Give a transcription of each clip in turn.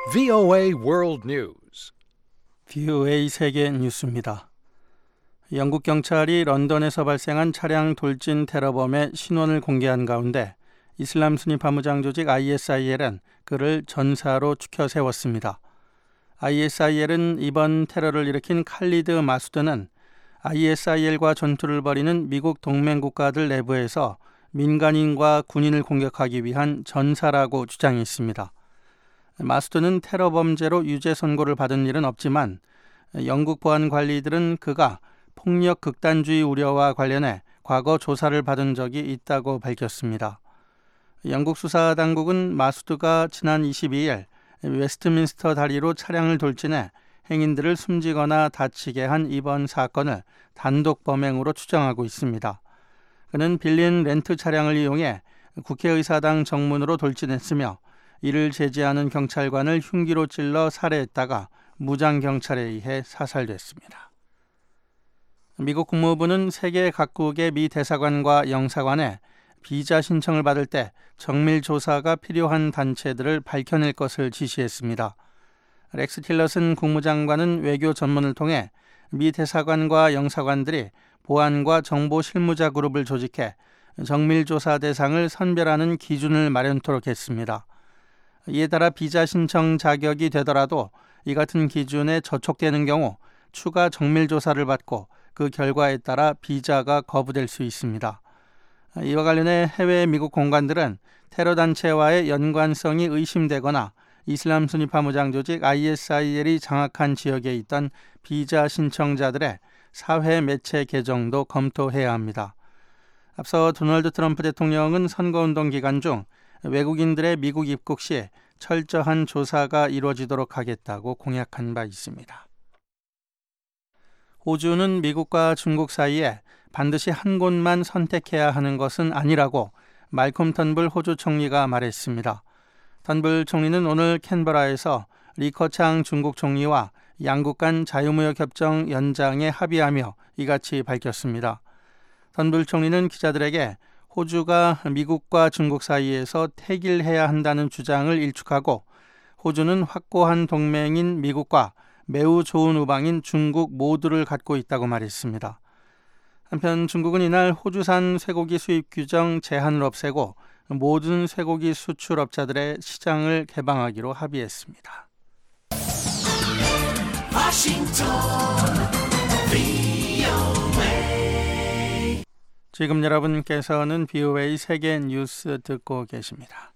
VOA World News. VOA 세계 뉴스입니다. 영국 경찰이 런던에서 발생한 차량 돌진 테러범의 신원을 공개한 가운데 이슬람 순위 파무장 조직 ISIL은 그를 전사로 추켜 세웠습니다. ISIL은 이번 테러를 일으킨 칼리드 마수드는 ISIL과 전투를 벌이는 미국 동맹 국가들 내부에서 민간인과 군인을 공격하기 위한 전사라고 주장했습니다. 마수드는 테러 범죄로 유죄 선고를 받은 일은 없지만 영국 보안 관리들은 그가 폭력 극단주의 우려와 관련해 과거 조사를 받은 적이 있다고 밝혔습니다. 영국 수사 당국은 마수드가 지난 22일 웨스트민스터 다리로 차량을 돌진해 행인들을 숨지거나 다치게 한 이번 사건을 단독 범행으로 추정하고 있습니다. 그는 빌린 렌트 차량을 이용해 국회의사당 정문으로 돌진했으며 이를 제지하는 경찰관을 흉기로 찔러 살해했다가 무장경찰에 의해 사살됐습니다. 미국 국무부는 세계 각국의 미 대사관과 영사관에 비자 신청을 받을 때 정밀 조사가 필요한 단체들을 밝혀낼 것을 지시했습니다. 렉스 틸러슨 국무장관은 외교 전문을 통해 미 대사관과 영사관들이 보안과 정보 실무자 그룹을 조직해 정밀 조사 대상을 선별하는 기준을 마련토록 했습니다. 이에 따라 비자 신청 자격이 되더라도 이 같은 기준에 저촉되는 경우 추가 정밀 조사를 받고 그 결과에 따라 비자가 거부될 수 있습니다. 이와 관련해 해외 미국 공관들은 테러 단체와의 연관성이 의심되거나 이슬람 순위 파무장 조직 ISIL이 장악한 지역에 있던 비자 신청자들의 사회 매체 계정도 검토해야 합니다. 앞서 도널드 트럼프 대통령은 선거운동 기간 중 외국인들의 미국 입국 시 철저한 조사가 이루어지도록 하겠다고 공약한 바 있습니다. 호주는 미국과 중국 사이에 반드시 한 곳만 선택해야 하는 것은 아니라고 말콤 턴불 호주 총리가 말했습니다. 턴불 총리는 오늘 캔버라에서 리커창 중국 총리와 양국 간 자유무역 협정 연장에 합의하며 이같이 밝혔습니다. 턴불 총리는 기자들에게 호주가 미국과 중국 사이에서 택일해야 한다는 주장을 일축하고 호주는 확고한 동맹인 미국과 매우 좋은 우방인 중국 모두를 갖고 있다고 말했습니다. 한편 중국은 이날 호주산 쇠고기 수입 규정 제한을 없애고 모든 쇠고기 수출업자들의 시장을 개방하기로 합의했습니다. 지금 여러분께서는 VOA 세계 뉴스 듣고 계십니다.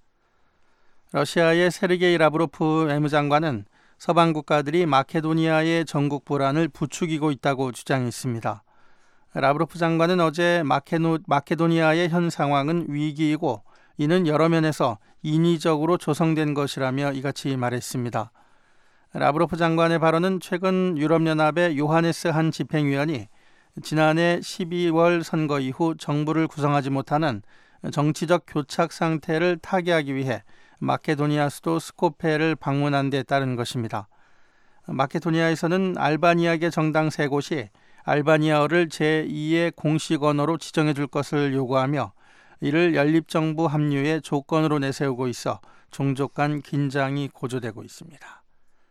러시아의 세르게이 라브로프 외무장관은 서방 국가들이 마케도니아의 전국 불안을 부추기고 있다고 주장했습니다. 라브로프 장관은 어제 마케도니아의 현 상황은 위기이고 이는 여러 면에서 인위적으로 조성된 것이라며 이같이 말했습니다. 라브로프 장관의 발언은 최근 유럽연합의 요하네스 한 집행위원이 지난해 12월 선거 이후 정부를 구성하지 못하는 정치적 교착 상태를 타개하기 위해 마케도니아 수도 스코페를 방문한 데 따른 것입니다. 마케도니아에서는 알바니아계 정당 3곳이 알바니아어를 제2의 공식 언어로 지정해 줄 것을 요구하며 이를 연립정부 합류의 조건으로 내세우고 있어 종족 간 긴장이 고조되고 있습니다.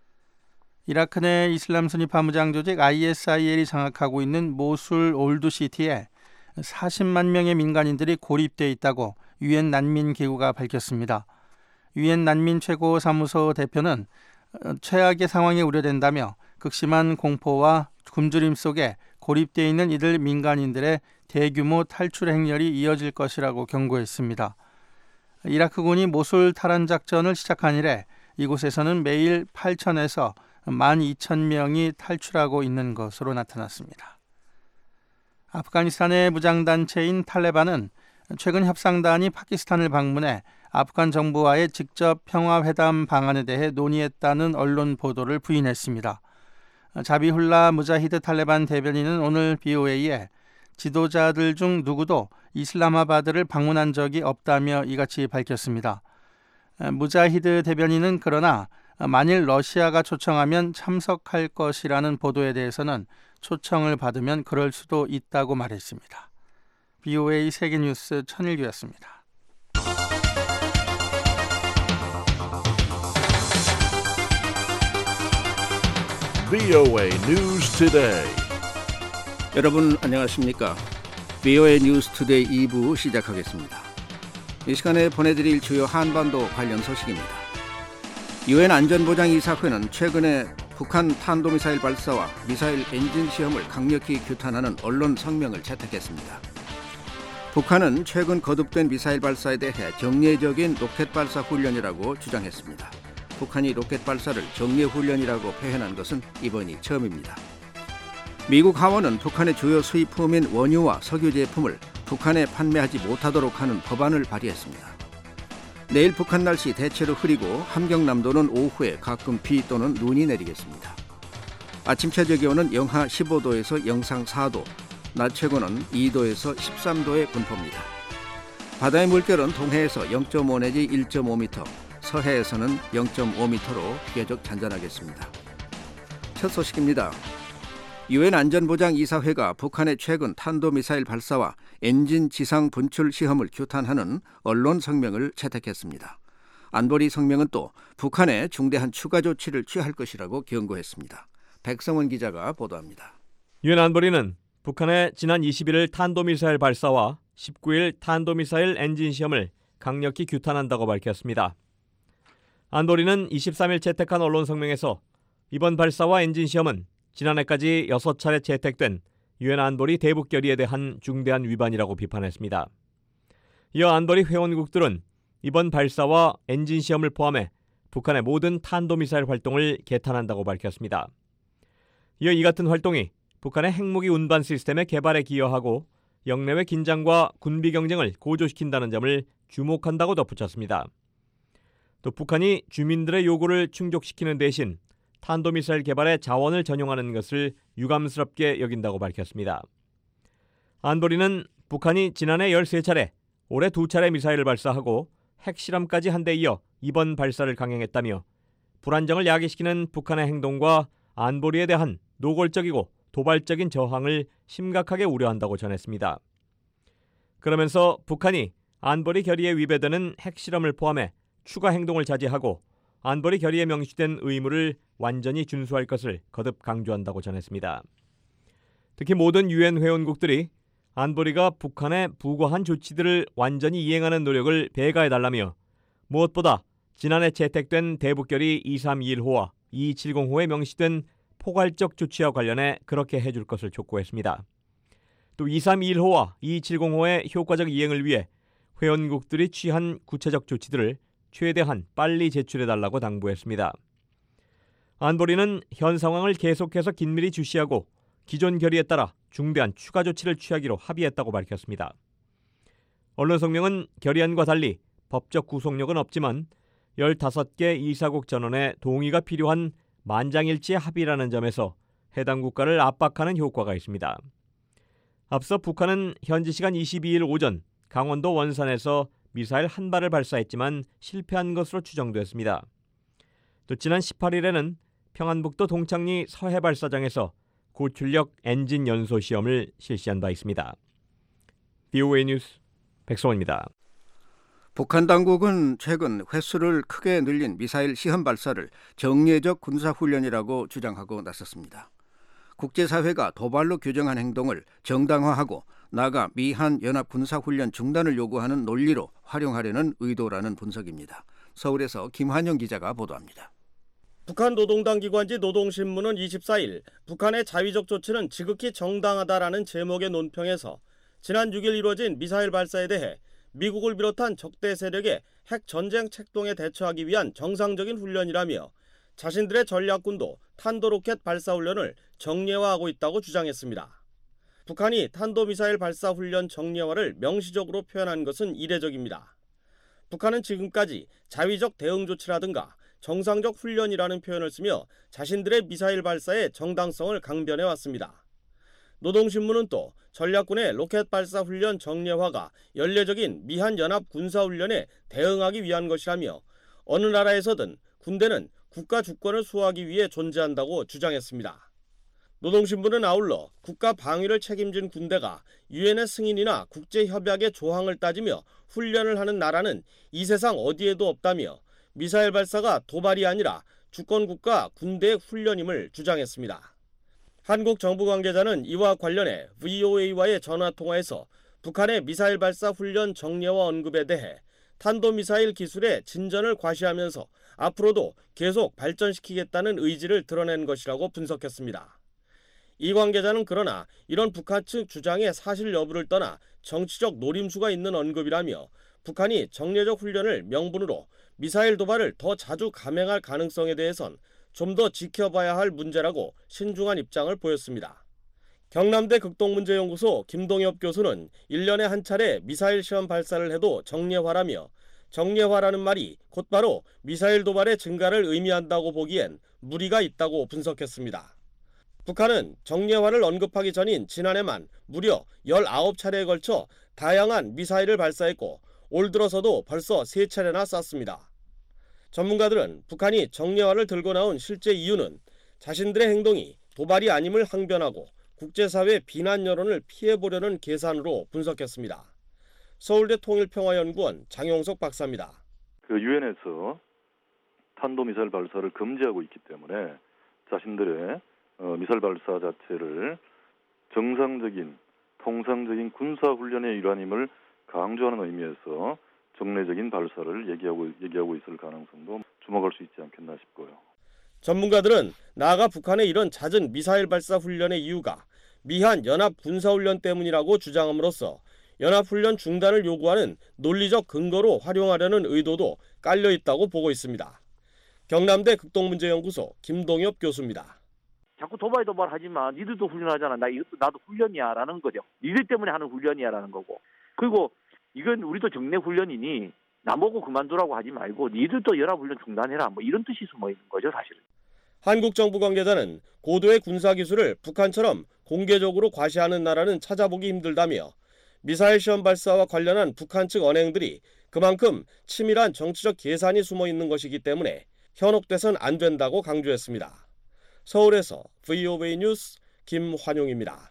이라크 내 이슬람 순위 파무장 조직 ISIL이 장악하고 있는 모술 올드시티에 40만 명의 민간인들이 고립돼 있다고 유엔 난민기구가 밝혔습니다. 유엔 난민 최고사무소 대표는 최악의 상황이 우려된다며 극심한 공포와 굶주림 속에 고립돼 있는 이들 민간인들의 대규모 탈출 행렬이 이어질 것이라고 경고했습니다. 이라크군이 모술 탈환 작전을 시작한 이래 이곳에서는 매일 8,000에서 12,000명이 탈출하고 있는 것으로 나타났습니다. 아프가니스탄의 무장단체인 탈레반은 최근 협상단이 파키스탄을 방문해 아프간 정부와의 직접 평화회담 방안에 대해 논의했다는 언론 보도를 부인했습니다. 자비훌라 무자히드 탈레반 대변인은 오늘 BOA에 지도자들 중 누구도 이슬라마바드를 방문한 적이 없다며 이같이 밝혔습니다. 무자히드 대변인은 그러나 만일 러시아가 초청하면 참석할 것이라는 보도에 대해서는 초청을 받으면 그럴 수도 있다고 말했습니다. BOA 세계뉴스 천일규였습니다. VOA News Today. 여러분 안녕하십니까? VOA 뉴스 투데이 2부 시작하겠습니다. 이 시간에 보내드릴 주요 한반도 관련 소식입니다. 유엔 안전보장이사회는 최근에 북한 탄도미사일 발사와 미사일 엔진 시험을 강력히 규탄하는 언론 성명을 채택했습니다. 북한은 최근 거듭된 미사일 발사에 대해 정례적인 로켓 발사 훈련이라고 주장했습니다. 북한이 로켓 발사를 정례 훈련이라고 표현한 것은 이번이 처음입니다. 미국 하원은 북한의 주요 수입품인 원유와 석유 제품을 북한에 판매하지 못하도록 하는 법안을 발의했습니다. 내일 북한 날씨 대체로 흐리고 함경남도는 오후에 가끔 비 또는 눈이 내리겠습니다. 아침 최저 기온은 영하 15도에서 영상 4도, 낮 최고는 2도에서 13도의 분포입니다. 바다의 물결은 동해에서 0.5 내지 1.5m, 서해에서는 0.5m로 비교적 잔잔하겠습니다. 첫 소식입니다. 유엔 안전보장이사회가 북한의 최근 탄도미사일 발사와 엔진 지상 분출 시험을 규탄하는 언론 성명을 채택했습니다. 안보리 성명은 또 북한에 중대한 추가 조치를 취할 것이라고 경고했습니다. 백성원 기자가 보도합니다. 유엔 안보리는 북한의 지난 21일 탄도미사일 발사와 19일 탄도미사일 엔진 시험을 강력히 규탄한다고 밝혔습니다. 안보리는 23일 채택한 언론 성명에서 이번 발사와 엔진 시험은 지난해까지 6차례 채택된 유엔 안보리 대북 결의에 대한 중대한 위반이라고 비판했습니다. 이어 안보리 회원국들은 이번 발사와 엔진 시험을 포함해 북한의 모든 탄도미사일 활동을 개탄한다고 밝혔습니다. 이어 이 같은 활동이 북한의 핵무기 운반 시스템의 개발에 기여하고 영내외 긴장과 군비 경쟁을 고조시킨다는 점을 주목한다고 덧붙였습니다. 또 북한이 주민들의 요구를 충족시키는 대신 탄도미사일 개발에 자원을 전용하는 것을 유감스럽게 여긴다고 밝혔습니다. 안보리는 북한이 지난해 13차례, 올해 2차례 미사일을 발사하고 핵실험까지 한 데 이어 이번 발사를 강행했다며 불안정을 야기시키는 북한의 행동과 안보리에 대한 노골적이고 도발적인 저항을 심각하게 우려한다고 전했습니다. 그러면서 북한이 안보리 결의에 위배되는 핵실험을 포함해 추가 행동을 자제하고 안보리 결의에 명시된 의무를 완전히 준수할 것을 거듭 강조한다고 전했습니다. 특히 모든 유엔 회원국들이 안보리가 북한의 부과한 조치들을 완전히 이행하는 노력을 배가해달라며 무엇보다 지난해 채택된 대북결의 2321호와 2270호에 명시된 포괄적 조치와 관련해 그렇게 해줄 것을 촉구했습니다. 또 2321호와 2270호의 효과적 이행을 위해 회원국들이 취한 구체적 조치들을 최대한 빨리 제출해달라고 당부했습니다. 안보리는 현 상황을 계속해서 긴밀히 주시하고 기존 결의에 따라 중대한 추가 조치를 취하기로 합의했다고 밝혔습니다. 언론 성명은 결의안과 달리 법적 구속력은 없지만 15개 이사국 전원의 동의가 필요한 만장일치의 합의라는 점에서 해당 국가를 압박하는 효과가 있습니다. 앞서 북한은 현지 시간 22일 오전 강원도 원산에서 미사일 한 발을 발사했지만 실패한 것으로 추정됐습니다. 또 지난 18일에는 평안북도 동창리 서해 발사장에서 고출력 엔진 연소 시험을 실시한 바 있습니다. VOA 뉴스 백성원입니다. 북한 당국은 최근 횟수를 크게 늘린 미사일 시험 발사를 정례적 군사훈련이라고 주장하고 나섰습니다. 국제사회가 도발로 규정한 행동을 정당화하고 나아가 미한 연합군사훈련 중단을 요구하는 논리로 활용하려는 의도라는 분석입니다. 서울에서 김환영 기자가 보도합니다. 북한 노동당 기관지 노동신문은 24일 북한의 자위적 조치는 지극히 정당하다라는 제목의 논평에서 지난 6일 이루어진 미사일 발사에 대해 미국을 비롯한 적대 세력의 핵 전쟁 책동에 대처하기 위한 정상적인 훈련이라며 자신들의 전략군도 탄도로켓 발사 훈련을 정례화하고 있다고 주장했습니다. 북한이 탄도미사일 발사 훈련 정례화를 명시적으로 표현한 것은 이례적입니다. 북한은 지금까지 자위적 대응 조치라든가 정상적 훈련이라는 표현을 쓰며 자신들의 미사일 발사의 정당성을 강변해왔습니다. 노동신문은 또 전략군의 로켓 발사 훈련 정례화가 연례적인 미한 연합 군사훈련에 대응하기 위한 것이라며 어느 나라에서든 군대는 국가 주권을 수호하기 위해 존재한다고 주장했습니다. 노동신문은 아울러 국가 방위를 책임진 군대가 유엔의 승인이나 국제협약의 조항을 따지며 훈련을 하는 나라는 이 세상 어디에도 없다며 미사일 발사가 도발이 아니라 주권국가 군대 훈련임을 주장했습니다. 한국 정부 관계자는 이와 관련해 VOA와의 전화통화에서 북한의 미사일 발사 훈련 정례와 언급에 대해 탄도미사일 기술의 진전을 과시하면서 앞으로도 계속 발전시키겠다는 의지를 드러낸 것이라고 분석했습니다. 이 관계자는 그러나 이런 북한 측 주장의 사실 여부를 떠나 정치적 노림수가 있는 언급이라며 북한이 정례적 훈련을 명분으로 미사일 도발을 더 자주 감행할 가능성에 대해선 좀 더 지켜봐야 할 문제라고 신중한 입장을 보였습니다. 경남대 극동문제연구소 김동엽 교수는 1년에 한 차례 미사일 시험 발사를 해도 정례화라며 정례화라는 말이 곧바로 미사일 도발의 증가를 의미한다고 보기엔 무리가 있다고 분석했습니다. 북한은 정례화를 언급하기 전인 지난해만 무려 19차례에 걸쳐 다양한 미사일을 발사했고 올 들어서도 벌써 3차례나 쐈습니다. 전문가들은 북한이 정례화를 들고 나온 실제 이유는 자신들의 행동이 도발이 아님을 항변하고 국제사회 비난 여론을 피해보려는 계산으로 분석했습니다. 서울대 통일평화연구원 장용석 박사입니다. 유엔에서 탄도미사일 발사를 금지하고 있기 때문에 자신들의 미사일 발사 자체를 정상적인 통상적인 군사훈련의 일환임을 강조하는 의미에서 정례적인 발사를 얘기하고 있을 가능성도 주목할 수 있지 않겠나 싶고요. 전문가들은 나아가 북한의 이런 잦은 미사일 발사 훈련의 이유가 미한 연합 군사훈련 때문이라고 주장함으로써 연합훈련 중단을 요구하는 논리적 근거로 활용하려는 의도도 깔려있다고 보고 있습니다. 경남대 극동문제연구소 김동엽 교수입니다. 자꾸 도발하지만 니들도 훈련하잖아. 이것도 나도 훈련이야 라는 거죠. 니들 때문에 하는 훈련이야 라는 거고. 그리고 이건 우리도 정례 훈련이니 나보고 그만두라고 하지 말고 니들도 연합훈련 중단해라. 이런 뜻이 숨어 있는 거죠 사실은. 한국 정부 관계자는 고도의 군사기술을 북한처럼 공개적으로 과시하는 나라는 찾아보기 힘들다며 미사일 시험 발사와 관련한 북한 측 언행들이 그만큼 치밀한 정치적 계산이 숨어 있는 것이기 때문에 현혹돼선 안 된다고 강조했습니다. 서울에서 VOA 뉴스 김환용입니다.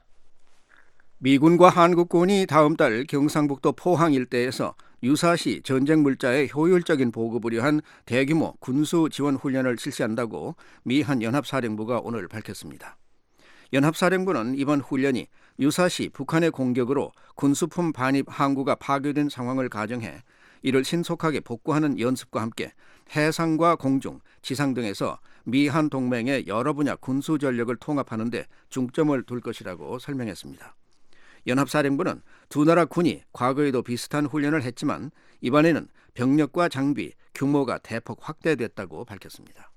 미군과 한국군이 다음 달 경상북도 포항 일대에서 유사시 전쟁 물자의 효율적인 보급을 위한 대규모 군수 지원 훈련을 실시한다고 미 한 연합사령부가 오늘 밝혔습니다. 연합사령부는 이번 훈련이 유사시 북한의 공격으로 군수품 반입 항구가 파괴된 상황을 가정해 이를 신속하게 복구하는 연습과 함께 해상과 공중, 지상 등에서 미한 동맹의 여러 분야 군수 전력을 통합하는 데 중점을 둘 것이라고 설명했습니다. 연합사령부는 두 나라 군이 과거에도 비슷한 훈련을 했지만 이번에는 병력과 장비, 규모가 대폭 확대됐다고 밝혔습니다.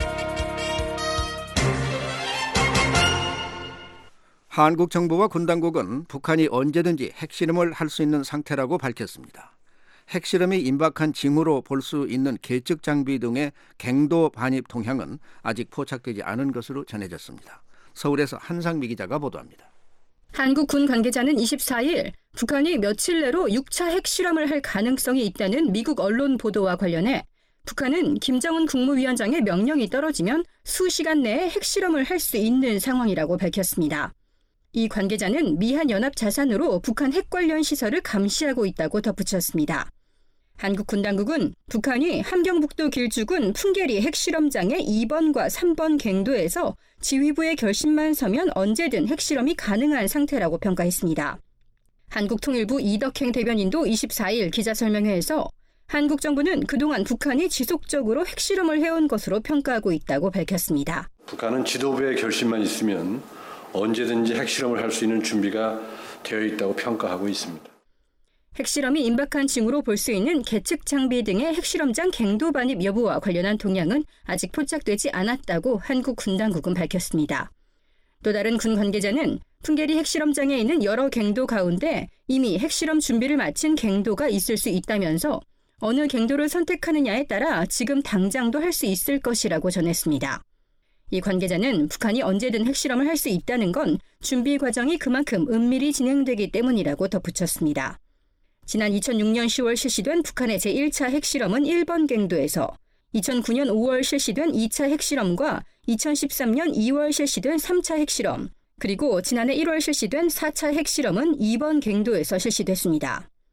한국 정부와 군 당국은 북한이 언제든지 핵실험을 할 수 있는 상태라고 밝혔습니다. 핵실험이 임박한 징후로 볼 수 있는 계측 장비 등의 갱도 반입 동향은 아직 포착되지 않은 것으로 전해졌습니다. 서울에서 한상미 기자가 보도합니다. 한국 군 관계자는 24일 북한이 며칠 내로 6차 핵실험을 할 가능성이 있다는 미국 언론 보도와 관련해 북한은 김정은 국무위원장의 명령이 떨어지면 수시간 내에 핵실험을 할 수 있는 상황이라고 밝혔습니다. 이 관계자는 미한 연합 자산으로 북한 핵 관련 시설을 감시하고 있다고 덧붙였습니다. 한국 군 당국은 북한이 함경북도 길주군 풍계리 핵실험장의 2번과 3번 갱도에서 지휘부의 결심만 서면 언제든 핵실험이 가능한 상태라고 평가했습니다. 한국통일부 이덕행 대변인도 24일 기자설명회에서 한국 정부는 그동안 북한이 지속적으로 핵실험을 해온 것으로 평가하고 있다고 밝혔습니다. 북한은 지도부의 결심만 있으면 언제든지 핵실험을 할 수 있는 준비가 되어 있다고 평가하고 있습니다. 핵실험이 임박한 징후로 볼 수 있는 계측 장비 등의 핵실험장 갱도 반입 여부와 관련한 동향은 아직 포착되지 않았다고 한국 군 당국은 밝혔습니다. 또 다른 군 관계자는 풍계리 핵실험장에 있는 여러 갱도 가운데 이미 핵실험 준비를 마친 갱도가 있을 수 있다면서 어느 갱도를 선택하느냐에 따라 지금 당장도 할 수 있을 것이라고 전했습니다. 이 관계자는 북한이 언제든 핵실험을 할 수 있다는 건 준비 과정이 그만큼 은밀히 진행되기 때문이라고 덧붙였습니다. 지난 2006년 10월 실시된 북한의 제1차 핵실험은 1번 갱도에서 2009년 5월 실시된 2차 핵실험과 2013년 2월 실시된 3차 핵실험, 그리고 지난해 1월 실시된 4차 핵실험은 2번 갱도에서 실시됐습니다.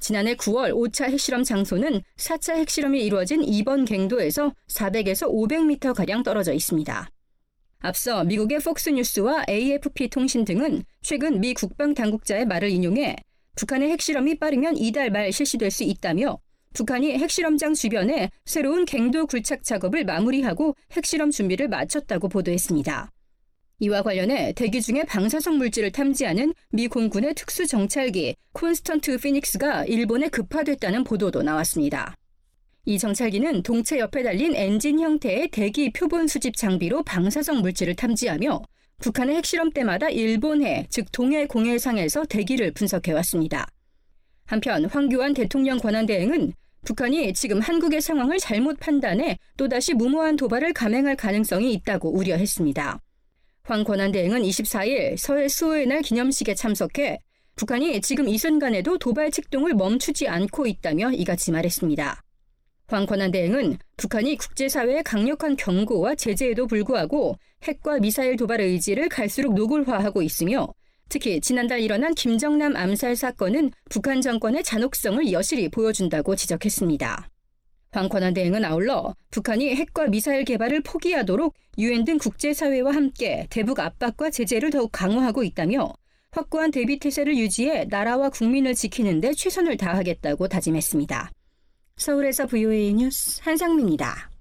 지난해 9월 5차 핵실험 장소는 4차 핵실험이 이루어진 이번 갱도에서 400에서 500m가량 떨어져 있습니다. 앞서 미국의 폭스뉴스와 AFP 통신 등은 최근 미 국방당국자의 말을 인용해 북한의 핵실험이 빠르면 이달 말 실시될 수 있다며 북한이 핵실험장 주변에 새로운 갱도 굴착 작업을 마무리하고 핵실험 준비를 마쳤다고 보도했습니다. 이와 관련해 대기 중에 방사성 물질을 탐지하는 미 공군의 특수정찰기 콘스턴트 피닉스가 일본에 급파됐다는 보도도 나왔습니다. 이 정찰기는 동체 옆에 달린 엔진 형태의 대기 표본 수집 장비로 방사성 물질을 탐지하며 북한의 핵실험 때마다 일본해, 즉 동해 공해상에서 대기를 분석해왔습니다. 한편 황교안 대통령 권한대행은 북한이 지금 한국의 상황을 잘못 판단해 또다시 무모한 도발을 감행할 가능성이 있다고 우려했습니다. 황 권한대행은 24일 서해 수호의 날 기념식에 참석해 북한이 지금 이 순간에도 도발 책동을 멈추지 않고 있다며 이같이 말했습니다. 황 권한대행은 북한이 국제사회의 강력한 경고와 제재에도 불구하고 핵과 미사일 도발 의지를 갈수록 노골화하고 있으며 특히 지난달 일어난 김정남 암살 사건은 북한 정권의 잔혹성을 여실히 보여준다고 지적했습니다. 황 권한대행은 아울러 북한이 핵과 미사일 개발을 포기하도록 유엔 등 국제사회와 함께 대북 압박과 제재를 더욱 강화하고 있다며 확고한 대비태세를 유지해 나라와 국민을 지키는 데 최선을 다하겠다고 다짐했습니다. 서울에서 VOA 뉴스 한상민이다.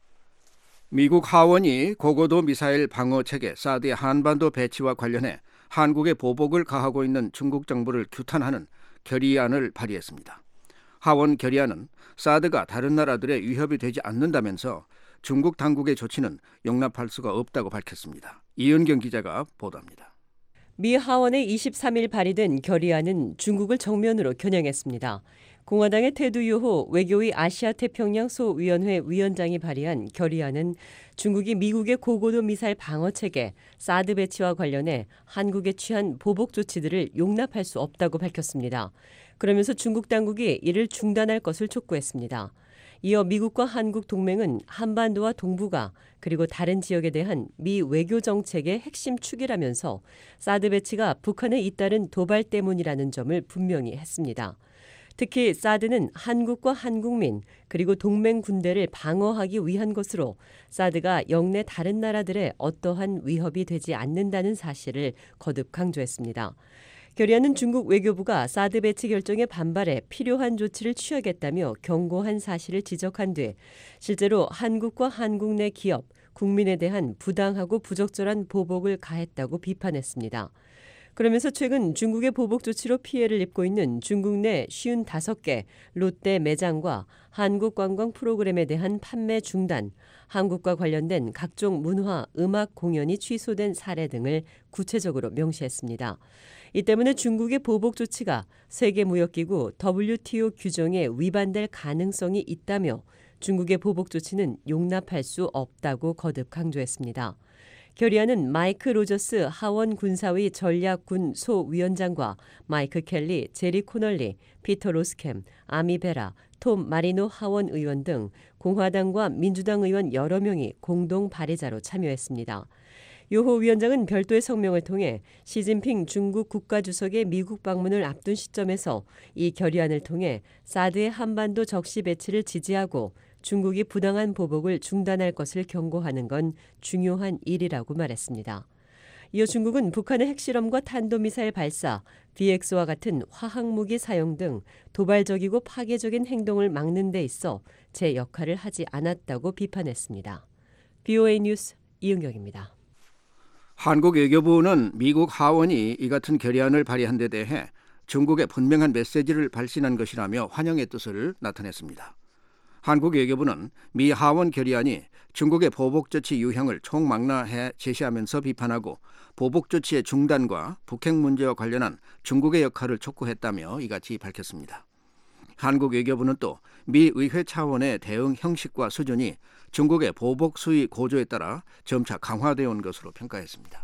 미국 하원이 고고도 미사일 방어 체계 사드의 한반도 배치와 관련해 한국에 보복을 가하고 있는 중국 정부를 규탄하는 결의안을 발의했습니다. 하원 결의안은 사드가 다른 나라들의 위협이 되지 않는다면서 중국 당국의 조치는 용납할 수가 없다고 밝혔습니다. 이은경 기자가 보도합니다. 미 하원에 23일 발의된 결의안은 중국을 정면으로 겨냥했습니다. 공화당의 테드 유호 외교위 아시아태평양 소위원회 위원장이 발의한 결의안은 중국이 미국의 고고도 미사일 방어체계 사드 배치와 관련해 한국에 취한 보복 조치들을 용납할 수 없다고 밝혔습니다. 그러면서 중국 당국이 이를 중단할 것을 촉구했습니다. 이어 미국과 한국 동맹은 한반도와 동북아 그리고 다른 지역에 대한 미 외교 정책의 핵심 축이라면서 사드 배치가 북한에 잇따른 도발 때문이라는 점을 분명히 했습니다. 특히 사드는 한국과 한국민 그리고 동맹 군대를 방어하기 위한 것으로 사드가 영내 다른 나라들의 어떠한 위협이 되지 않는다는 사실을 거듭 강조했습니다. 결의안은 중국 외교부가 사드 배치 결정에 반발해 필요한 조치를 취하겠다며 경고한 사실을 지적한 뒤 실제로 한국과 한국 내 기업, 국민에 대한 부당하고 부적절한 보복을 가했다고 비판했습니다. 그러면서 최근 중국의 보복 조치로 피해를 입고 있는 중국 내 55개 롯데 매장과 한국 관광 프로그램에 대한 판매 중단, 한국과 관련된 각종 문화, 음악 공연이 취소된 사례 등을 구체적으로 명시했습니다. 이 때문에 중국의 보복 조치가 세계무역기구 WTO 규정에 위반될 가능성이 있다며 중국의 보복 조치는 용납할 수 없다고 거듭 강조했습니다. 결의안은 마이크 로저스 하원 군사위 전략군 소위원장과 마이크 켈리, 제리 코널리, 피터 로스캠, 아미 베라, 톰 마리노 하원 의원 등 공화당과 민주당 의원 여러 명이 공동 발의자로 참여했습니다. 요호 위원장은 별도의 성명을 통해 시진핑 중국 국가주석의 미국 방문을 앞둔 시점에서 이 결의안을 통해 사드의 한반도 적시 배치를 지지하고 중국이 부당한 보복을 중단할 것을 경고하는 건 중요한 일이라고 말했습니다. 이어 중국은 북한의 핵실험과 탄도미사일 발사, BX와 같은 화학무기 사용 등 도발적이고 파괴적인 행동을 막는 데 있어 제 역할을 하지 않았다고 비판했습니다. VOA 뉴스 이은경입니다. 한국 외교부는 미국 하원이 이 같은 결의안을 발의한 데 대해 중국에 분명한 메시지를 발신한 것이라며 환영의 뜻을 나타냈습니다. 한국 외교부는 미 하원 결의안이 중국의 보복 조치 유형을 총망라해 제시하면서 비판하고 보복 조치의 중단과 북핵 문제와 관련한 중국의 역할을 촉구했다며 이같이 밝혔습니다. 한국 외교부는 또 미 의회 차원의 대응 형식과 수준이 중국의 보복 수위 고조에 따라 점차 강화되어 온 것으로 평가했습니다.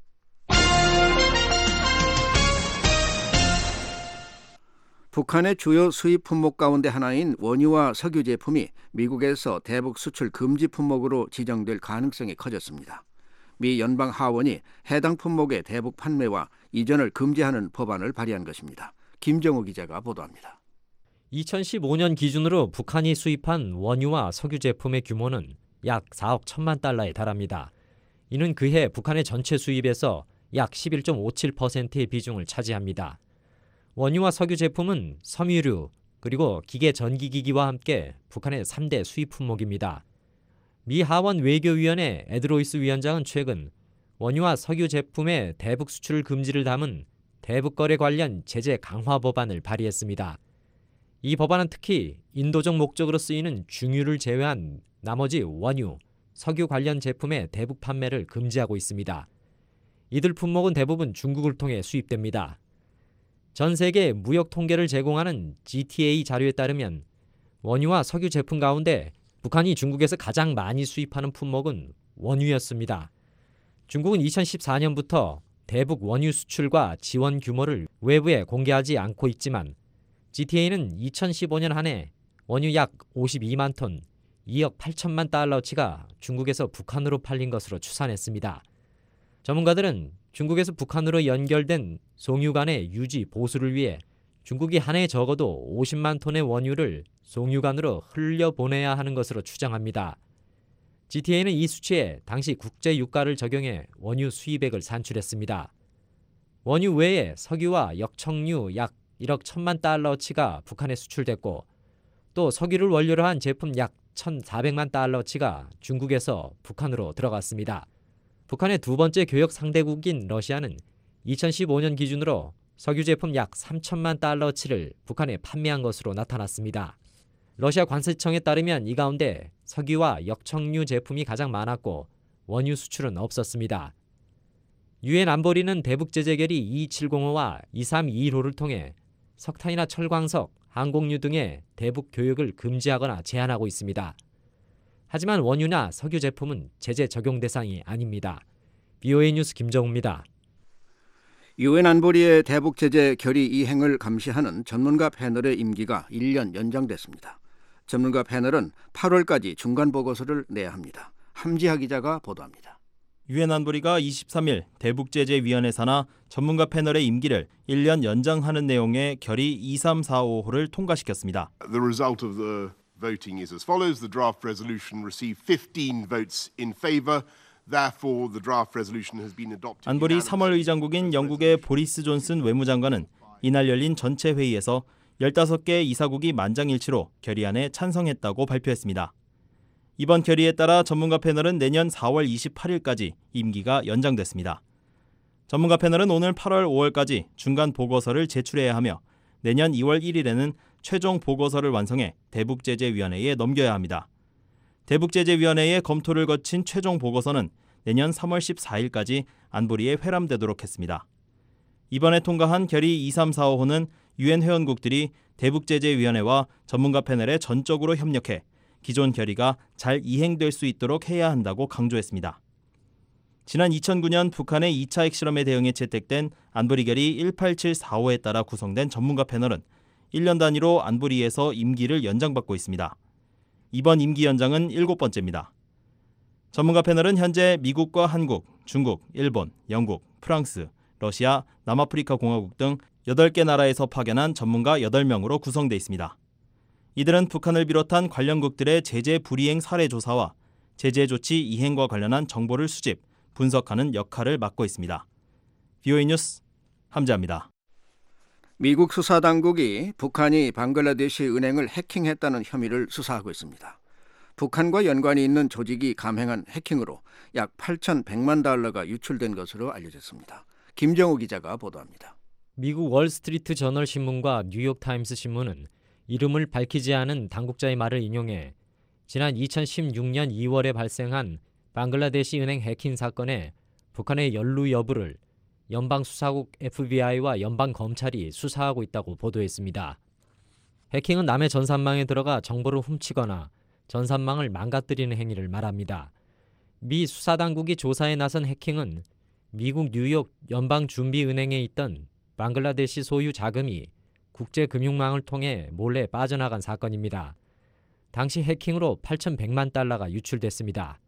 북한의 주요 수입 품목 가운데 하나인 원유와 석유 제품이 미국에서 대북 수출 금지 품목으로 지정될 가능성이 커졌습니다. 미 연방 하원이 해당 품목의 대북 판매와 이전을 금지하는 법안을 발의한 것입니다. 김정우 기자가 보도합니다. 2015년 기준으로 북한이 수입한 원유와 석유 제품의 규모는 약 4억 1천만 달러에 달합니다. 이는 그해 북한의 전체 수입에서 약 11.57%의 비중을 차지합니다. 원유와 석유 제품은 섬유류 그리고 기계 전기기기와 함께 북한의 3대 수입 품목입니다. 미 하원 외교위원회 에드로이스 위원장은 최근 원유와 석유 제품의 대북 수출 금지를 담은 대북거래 관련 제재 강화 법안을 발의했습니다. 이 법안은 특히 인도적 목적으로 쓰이는 중유를 제외한 나머지 원유, 석유 관련 제품의 대북 판매를 금지하고 있습니다. 이들 품목은 대부분 중국을 통해 수입됩니다. 전 세계 무역 통계를 제공하는 GTA 자료에 따르면 원유와 석유 제품 가운데 북한이 중국에서 가장 많이 수입하는 품목은 원유였습니다. 중국은 2014년부터 대북 원유 수출과 지원 규모를 외부에 공개하지 않고 있지만 GTA는 2015년 한 해 원유 약 52만 톤, 2억 8천만 달러치가 중국에서 북한으로 팔린 것으로 추산했습니다. 전문가들은 중국에서 북한으로 연결된 송유관의 유지 보수를 위해 중국이 한 해 적어도 50만 톤의 원유를 송유관으로 흘려보내야 하는 것으로 추정합니다. GTA는 이 수치에 당시 국제 유가를 적용해 원유 수입액을 산출했습니다. 원유 외에 석유와 역청유 약 1억 1천만 달러치가 북한에 수출됐고 또 석유를 원료로 한 제품 약 1,400만 달러치가 중국에서 북한으로 들어갔습니다. 북한의 두 번째 교역 상대국인 러시아는 2015년 기준으로 석유 제품 약 3천만 달러치를 북한에 판매한 것으로 나타났습니다. 러시아 관세청에 따르면 이 가운데 석유와 역청유 제품이 가장 많았고 원유 수출은 없었습니다. 유엔 안보리는 대북 제재 결의 2705와 2321호를 통해 석탄이나 철광석, 항공유 등의 대북 교역을 금지하거나 제한하고 있습니다. 하지만 원유나 석유 제품은 제재 적용 대상이 아닙니다. BOA 뉴스 김정우입니다. 유엔 안보리의 대북 제재 결의 이행을 감시하는 전문가 패널의 임기가 1년 연장됐습니다. 전문가 패널은 8월까지 중간 보고서를 내야 합니다. 함지하 기자가 보도합니다. 유엔 안보리가 23일 대북제재위원회 산하 전문가 패널의 임기를 1년 연장하는 내용의 결의 2345호를 통과시켰습니다. The result of the voting is as follows. The draft resolution received 15 votes in favor. Therefore, the draft resolution has been adopted. 안보리 3월 의장국인 영국의 보리스 존슨 외무장관은 이날 열린 전체 회의에서 15개 이사국이 만장일치로 결의안에 찬성했다고 발표했습니다. 이번 결의에 따라 전문가 패널은 내년 4월 28일까지 임기가 연장됐습니다. 전문가 패널은 오늘 8월 5월까지 중간 보고서를 제출해야 하며 내년 2월 1일에는 최종 보고서를 완성해 대북제재위원회에 넘겨야 합니다. 대북제재위원회의 검토를 거친 최종 보고서는 내년 3월 14일까지 안보리에 회람되도록 했습니다. 이번에 통과한 결의 2345호는 유엔 회원국들이 대북제재위원회와 전문가 패널에 전적으로 협력해 기존 결의가 잘 이행될 수 있도록 해야 한다고 강조했습니다. 지난 2009년 북한의 2차 핵실험에 대응해 채택된 안보리 결의 18745에 따라 구성된 전문가 패널은 1년 단위로 안보리에서 임기를 연장받고 있습니다. 이번 임기 연장은 7번째입니다. 전문가 패널은 현재 미국과 한국, 중국, 일본, 영국, 프랑스, 러시아, 남아프리카 공화국 등 8개 나라에서 파견한 전문가 8명으로 구성돼 있습니다. 이들은 북한을 비롯한 관련국들의 제재 불이행 사례 조사와 제재 조치 이행과 관련한 정보를 수집, 분석하는 역할을 맡고 있습니다. BOA 뉴스 함지아입니다. 미국 수사당국이 북한이 방글라데시 은행을 해킹했다는 혐의를 수사하고 있습니다. 북한과 연관이 있는 조직이 감행한 해킹으로 약 8,100만 달러가 유출된 것으로 알려졌습니다. 김정우 기자가 보도합니다. 미국 월스트리트 저널 신문과 뉴욕타임스 신문은 이름을 밝히지 않은 당국자의 말을 인용해 지난 2016년 2월에 발생한 방글라데시 은행 해킹 사건에 북한의 연루 여부를 연방수사국 FBI와 연방검찰이 수사하고 있다고 보도했습니다. 해킹은 남의 전산망에 들어가 정보를 훔치거나 전산망을 망가뜨리는 행위를 말합니다. 미 수사당국이 조사에 나선 해킹은 미국 뉴욕 연방준비은행에 있던 방글라데시 소유 자금이 국제금융망을 통해 몰래 빠져나간 사건입니다. 당시 해킹으로 8,100만 달러가 유출됐습니다.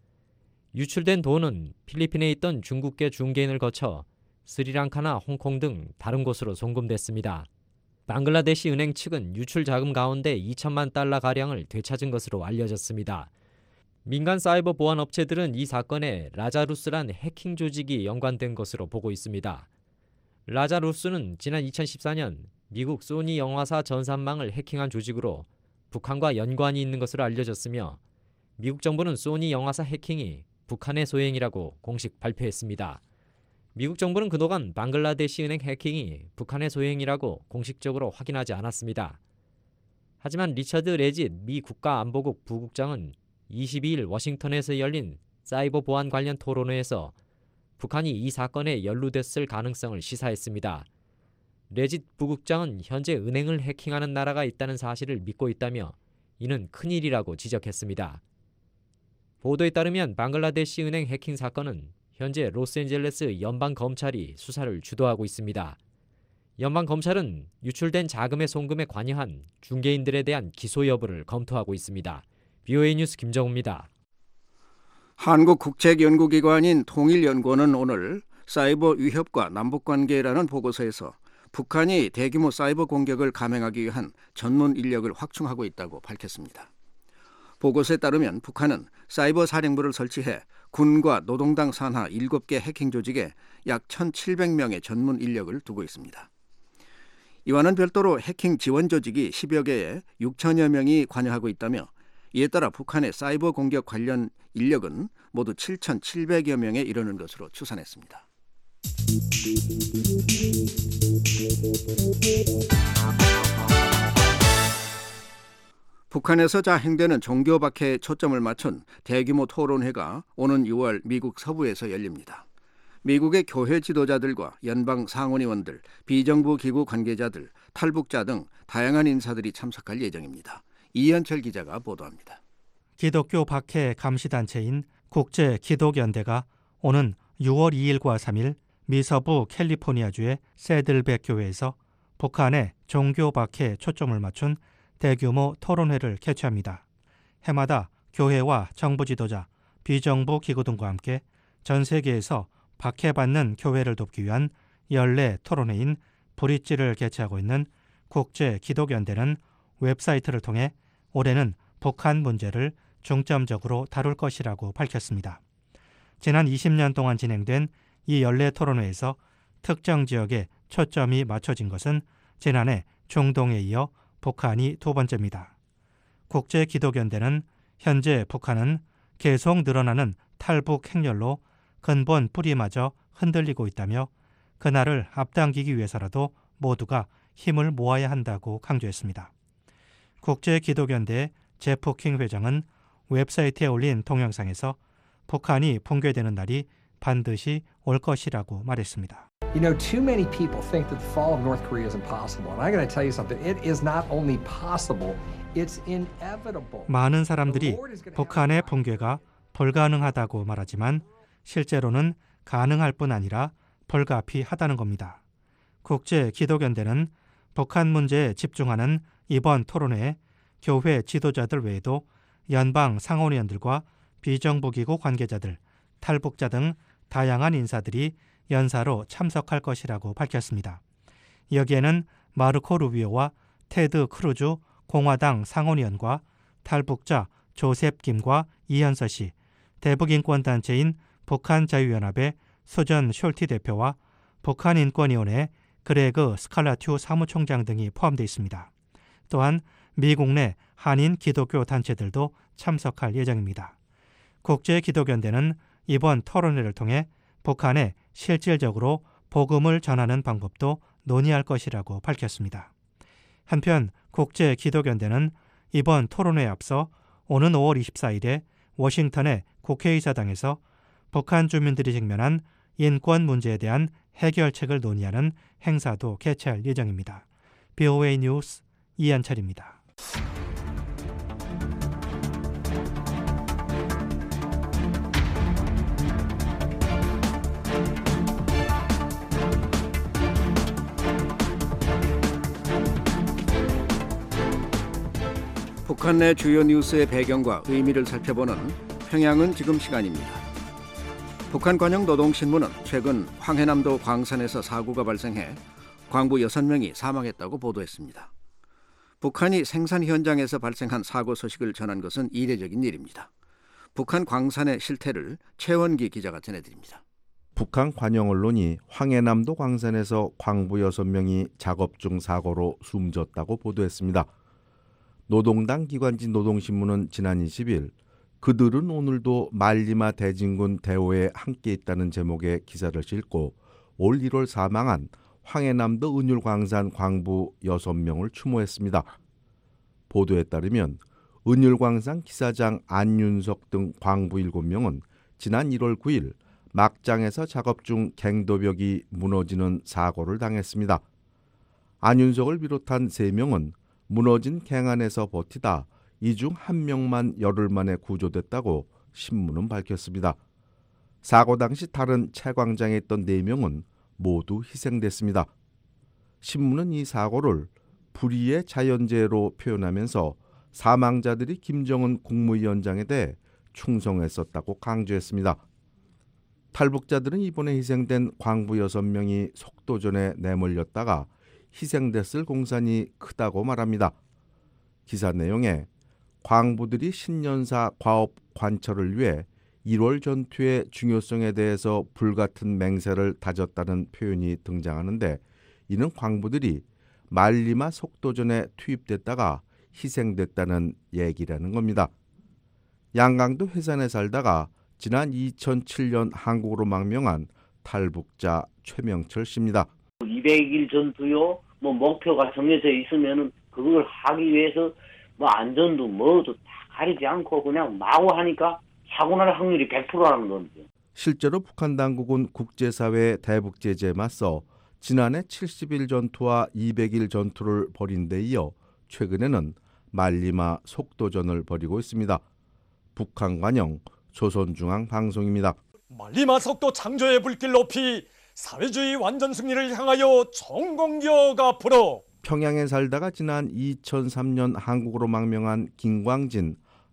유출된 돈은 필리핀에 있던 중국계 중개인을 거쳐 스리랑카나 홍콩 등 다른 곳으로 송금됐습니다. 방글라데시 은행 측은 유출 자금 가운데 2천만 달러 가량을 되찾은 것으로 알려졌습니다. 민간 사이버 보안 업체들은 이 사건에 라자루스란 해킹 조직이 연관된 것으로 보고 있습니다. 라자루스는 지난 2014년 미국 소니 영화사 전산망을 해킹한 조직으로 북한과 연관이 있는 것으로 알려졌으며 미국 정부는 소니 영화사 해킹이 북한의 소행이라고 공식 발표했습니다. 미국 정부는 그동안 방글라데시 은행 해킹이 북한의 소행이라고 공식적으로 확인하지 않았습니다. 하지만 리처드 레짓 미 국가안보국 부국장은 22일 워싱턴에서 열린 사이버 보안 관련 토론회에서 북한이 이 사건에 연루됐을 가능성을 시사했습니다. 레짓 부국장은 현재 은행을 해킹하는 나라가 있다는 사실을 믿고 있다며 이는 큰일이라고 지적했습니다. 보도에 따르면 방글라데시 은행 해킹 사건은 현재 로스앤젤레스 연방검찰이 수사를 주도하고 있습니다. 연방검찰은 유출된 자금의 송금에 관여한 중개인들에 대한 기소 여부를 검토하고 있습니다. VOA 뉴스 김정우입니다. 한국국책연구기관인 통일연구원은 오늘 사이버 위협과 남북관계라는 보고서에서 북한이 대규모 사이버 공격을 감행하기 위한 전문 인력을 확충하고 있다고 밝혔습니다. 보고서에 따르면 북한은 사이버 사령부를 설치해 군과 노동당 산하 7개 해킹 조직에 약 1,700명의 전문 인력을 두고 있습니다. 이와는 별도로 해킹 지원 조직이 10여 개에 6천여 명이 관여하고 있다며 이에 따라 북한의 사이버 공격 관련 인력은 모두 7,700여 명에 이르는 것으로 추산했습니다. 북한에서 자행되는 종교 박해에 초점을 맞춘 대규모 토론회가 오는 6월 미국 서부에서 열립니다. 미국의 교회 지도자들과 연방 상원의원들, 비정부 기구 관계자들, 탈북자 등 다양한 인사들이 참석할 예정입니다. 이현철 기자가 보도합니다. 기독교 박해 감시단체인 국제기독연대가 오는 6월 2일과 3일 미서부 캘리포니아주의 새들백 교회에서 북한의 종교 박해에 초점을 맞춘 대규모 토론회를 개최합니다. 해마다 교회와 정부 지도자, 비정부 기구 등과 함께 전 세계에서 박해받는 교회를 돕기 위한 연례 토론회인 브릿지를 개최하고 있는 국제기독연대는 웹사이트를 통해 올해는 북한 문제를 중점적으로 다룰 것이라고 밝혔습니다. 지난 20년 동안 진행된 이 연례 토론회에서 특정 지역에 초점이 맞춰진 것은 지난해 중동에 이어 북한이 두 번째입니다. 국제기독연대는 현재 북한은 계속 늘어나는 탈북 행렬로 근본 뿌리마저 흔들리고 있다며 그날을 앞당기기 위해서라도 모두가 힘을 모아야 한다고 강조했습니다. 국제기독연대 제프 킹 회장은 웹사이트에 올린 동영상에서 북한이 붕괴되는 날이 반드시 올 것이라고 말했습니다. You know, too many people think that the fall of North Korea is impossible. And I got to tell you something. It is not only possible, it's inevitable. 많은 사람들이 북한의 붕괴가 불가능하다고 말하지만 실제로는 가능할 뿐 아니라 불가피하다는 겁니다. 국제기독연대는 북한 문제에 집중하는 이번 토론회에 교회 지도자들 외에도 연방 상원의원들과 비정부기구 관계자들, 탈북자 등 다양한 인사들이 연사로 참석할 것이라고 밝혔습니다. 여기에는 마르코 루비오와 테드 크루즈 공화당 상원의원과 탈북자 조셉 김과 이현서 씨, 대북인권단체인 북한자유연합의 수전 숄티 대표와 북한인권위원회 그레그 스칼라튜 사무총장 등이 포함되어 있습니다. 또한 미국 내 한인 기독교 단체들도 참석할 예정입니다. 국제기독연대는 이번 토론회를 통해 북한에 실질적으로 복음을 전하는 방법도 논의할 것이라고 밝혔습니다. 한편 국제기독연대는 이번 토론회에 앞서 오는 5월 24일에 워싱턴의 국회의사당에서 북한 주민들이 직면한 인권 문제에 대한 해결책을 논의하는 행사도 개최할 예정입니다. VOA 뉴스 이한철입니다. 북한 내 주요 뉴스의 배경과 의미를 살펴보는 평양은 지금 시간입니다. 북한 관영 노동신문은 최근 황해남도 광산에서 사고가 발생해 광부 6명이 사망했다고 보도했습니다. 북한이 생산 현장에서 발생한 사고 소식을 전한 것은 이례적인 일입니다. 북한 광산의 실태를 최원기 기자가 전해드립니다. 북한 관영 언론이 황해남도 광산에서 광부 6명이 작업 중 사고로 숨졌다고 보도했습니다. 노동당 기관지 노동신문은 지난 20일 그들은 오늘도 말리마 대진군 대오에 함께 있다는 제목의 기사를 싣고 올 1월 사망한 황해남도 은율광산 광부 6명을 추모했습니다. 보도에 따르면 은율광산 기사장 안윤석 등 광부 7명은 지난 1월 9일 막장에서 작업 중 갱도벽이 무너지는 사고를 당했습니다. 안윤석을 비롯한 3명은 무너진 갱 안에서 버티다 이 중 1명만 열흘 만에 구조됐다고 신문은 밝혔습니다. 사고 당시 다른 채광장에 있던 4명은 모두 희생됐습니다. 신문은 이 사고를 불의의 자연재해로 표현하면서 사망자들이 김정은 국무위원장에 대해 충성했었다고 강조했습니다. 탈북자들은 이번에 희생된 광부 6명이 속도전에 내몰렸다가 희생됐을 공산이 크다고 말합니다. 기사 내용에 광부들이 신년사 과업 관철을 위해 1월 전투의 중요성에 대해서 불같은 맹세를 다졌다는 표현이 등장하는데 이는 광부들이 말리마 속도전에 투입됐다가 희생됐다는 얘기라는 겁니다. 양강도 회산에 살다가 지난 2007년 한국으로 망명한 탈북자 최명철 씨입니다. 200일 전투요. 목표가 정해져 있으면은 그걸 하기 위해서 안전도 뭐도 다 가리지 않고 그냥 마구 하니까 사고 날 확률이 100%라는 겁니다. 실제로 북한 당국은 국제사회의 대북 제재에 맞서 지난해 70일 전투와 200일 전투를 벌인 데 이어 최근에는 말리마 속도전을 벌이고 있습니다. 북한 관영 조선중앙방송입니다. 말리마 속도 창조의 불길 높이 사회주의 완전 승리를 향하여 총공격 앞으로. 평양에 살다가 지난 2003년 한국으로 망명한 김광진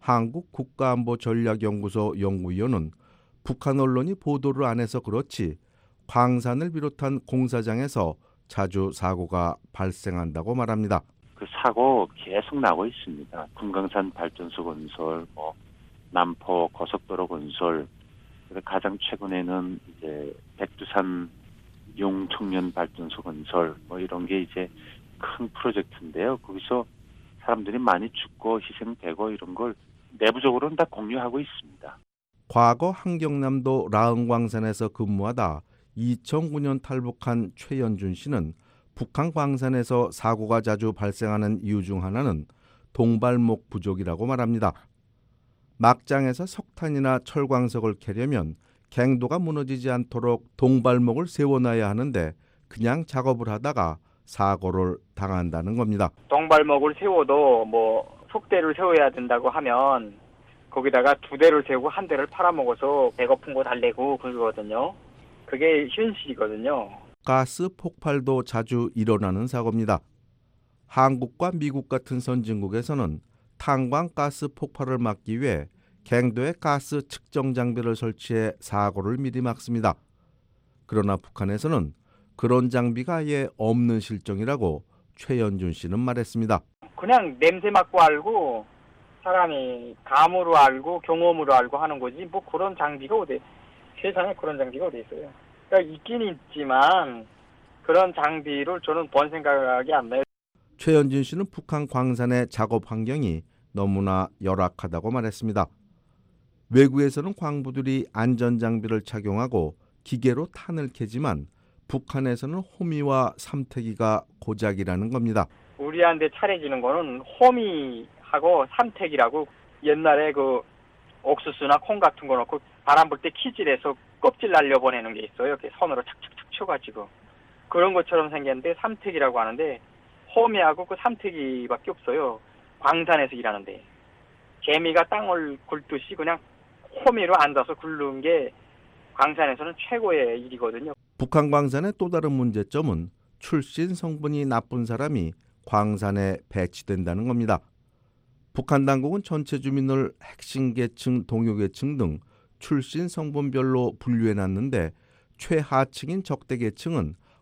한국국가안보전략연구소 연구위원은 북한 언론이 보도를 안 해서 그렇지 광산을 비롯한 공사장에서 자주 사고가 발생한다고 말합니다. 그 사고 계속 나고 있습니다. 금강산 발전소 건설, 남포 고속도로 건설, 가장 최근에는 이제 백두산 용청년 발전소 건설, 이런 게 이제 큰 프로젝트인데요. 거기서 사람들이 많이 죽고 희생되고 이런 걸 내부적으로는 다 공유하고 있습니다. 과거 한경남도 라흥광산에서 근무하다 2009년 탈북한 최연준 씨는 북한 광산에서 사고가 자주 발생하는 이유 중 하나는 동발목 부족이라고 말합니다. 막장에서 석탄이나 철광석을 캐려면 갱도가 무너지지 않도록 동발목을 세워놔야 하는데 그냥 작업을 하다가 사고를 당한다는 겁니다. 동발목을 세워도 속대를 세워야 된다고 하면 거기다가 2대를 세우고 1대를 팔아먹어서 배고픈 거 달래고 그러거든요. 그게 현실이거든요. 가스 폭발도 자주 일어나는 사고입니다. 한국과 미국 같은 선진국에서는 탄광 가스 폭발을 막기 위해 갱도에 가스 측정 장비를 설치해 사고를 미리 막습니다. 그러나 북한에서는 그런 장비가 아예 없는 실정이라고 최연준 씨는 말했습니다. 그냥 냄새 맡고 알고 사람이 감으로 알고 경험으로 알고 하는 거지 그런 장비가 어디 세상에 그런 장비가 어디 있어요. 그러니까 있긴 있지만 그런 장비를 저는 본 생각이 안 나요. 최연준 씨는 북한 광산의 작업 환경이 너무나 열악하다고 말했습니다. 외국에서는 광부들이 안전장비를 착용하고 기계로 탄을 캐지만 북한에서는 호미와 삼태기가 고작이라는 겁니다. 우리한테 차려지는 거는 호미하고 삼태기라고 옛날에 그 옥수수나 콩 같은 거 넣고 바람 불 때 키질해서 껍질 날려보내는 게 있어요. 이렇게 손으로 착착착 쳐가지고 그런 것처럼 생겼는데 삼태기라고 하는데 호미하고 그 삼태기밖에 없어요. 광산에서 일하는데 개미가 땅을 굴듯이 그냥 호미로 앉아서 굴르는 게 광산에서는 최고의 일이거든요. 북한 광산의 또 다른 문제점은 출신 성분이 나쁜 사람이 광산에 배치된다는 겁니다. 북한 당국은 전체 주민을 핵심 계층, 동요 계층 등 출신 성분별로 분류해놨는데 최하층인 적대 계층은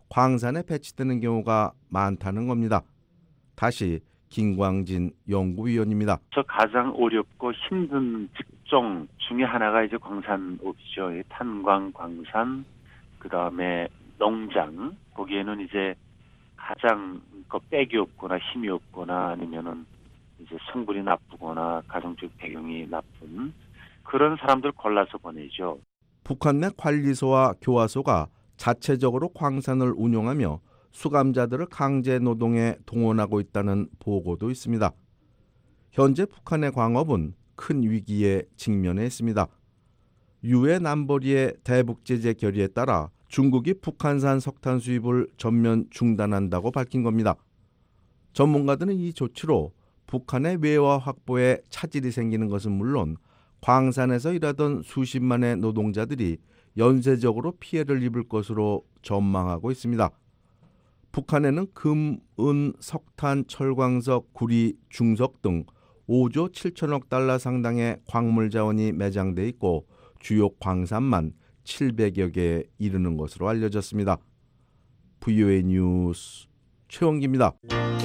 광산에 배치되는 경우가 많다는 겁니다. 다시 김광진 연구위원입니다. 가장 어렵고 힘든 직종 중에 하나가 이제 광산업이죠. 탄광, 광산, 그 다음에 농장. 거기에는 이제 가장 빽이 없거나 힘이 없거나 아니면은 이제 성분이 나쁘거나 가정적 배경이 나쁜 그런 사람들 골라서 보내죠. 북한 내 관리소와 교화소가 자체적으로 광산을 운영하며 수감자들을 강제 노동에 동원하고 있다는 보고도 있습니다. 현재 북한의 광업은 큰 위기에 직면해 있습니다. 유엔 안보리의 대북 제재 결의에 따라 중국이 북한산 석탄 수입을 전면 중단한다고 밝힌 겁니다. 전문가들은 이 조치로 북한의 외화 확보에 차질이 생기는 것은 물론 광산에서 일하던 수십만의 노동자들이 연쇄적으로 피해를 입을 것으로 전망하고 있습니다. 북한에는 금, 은, 석탄, 철광석, 구리, 중석 등 5조 7천억 달러 상당의 광물 자원이 매장돼 있고 주요 광산만 700여 개에 이르는 것으로 알려졌습니다. VOA 뉴스 최원기입니다.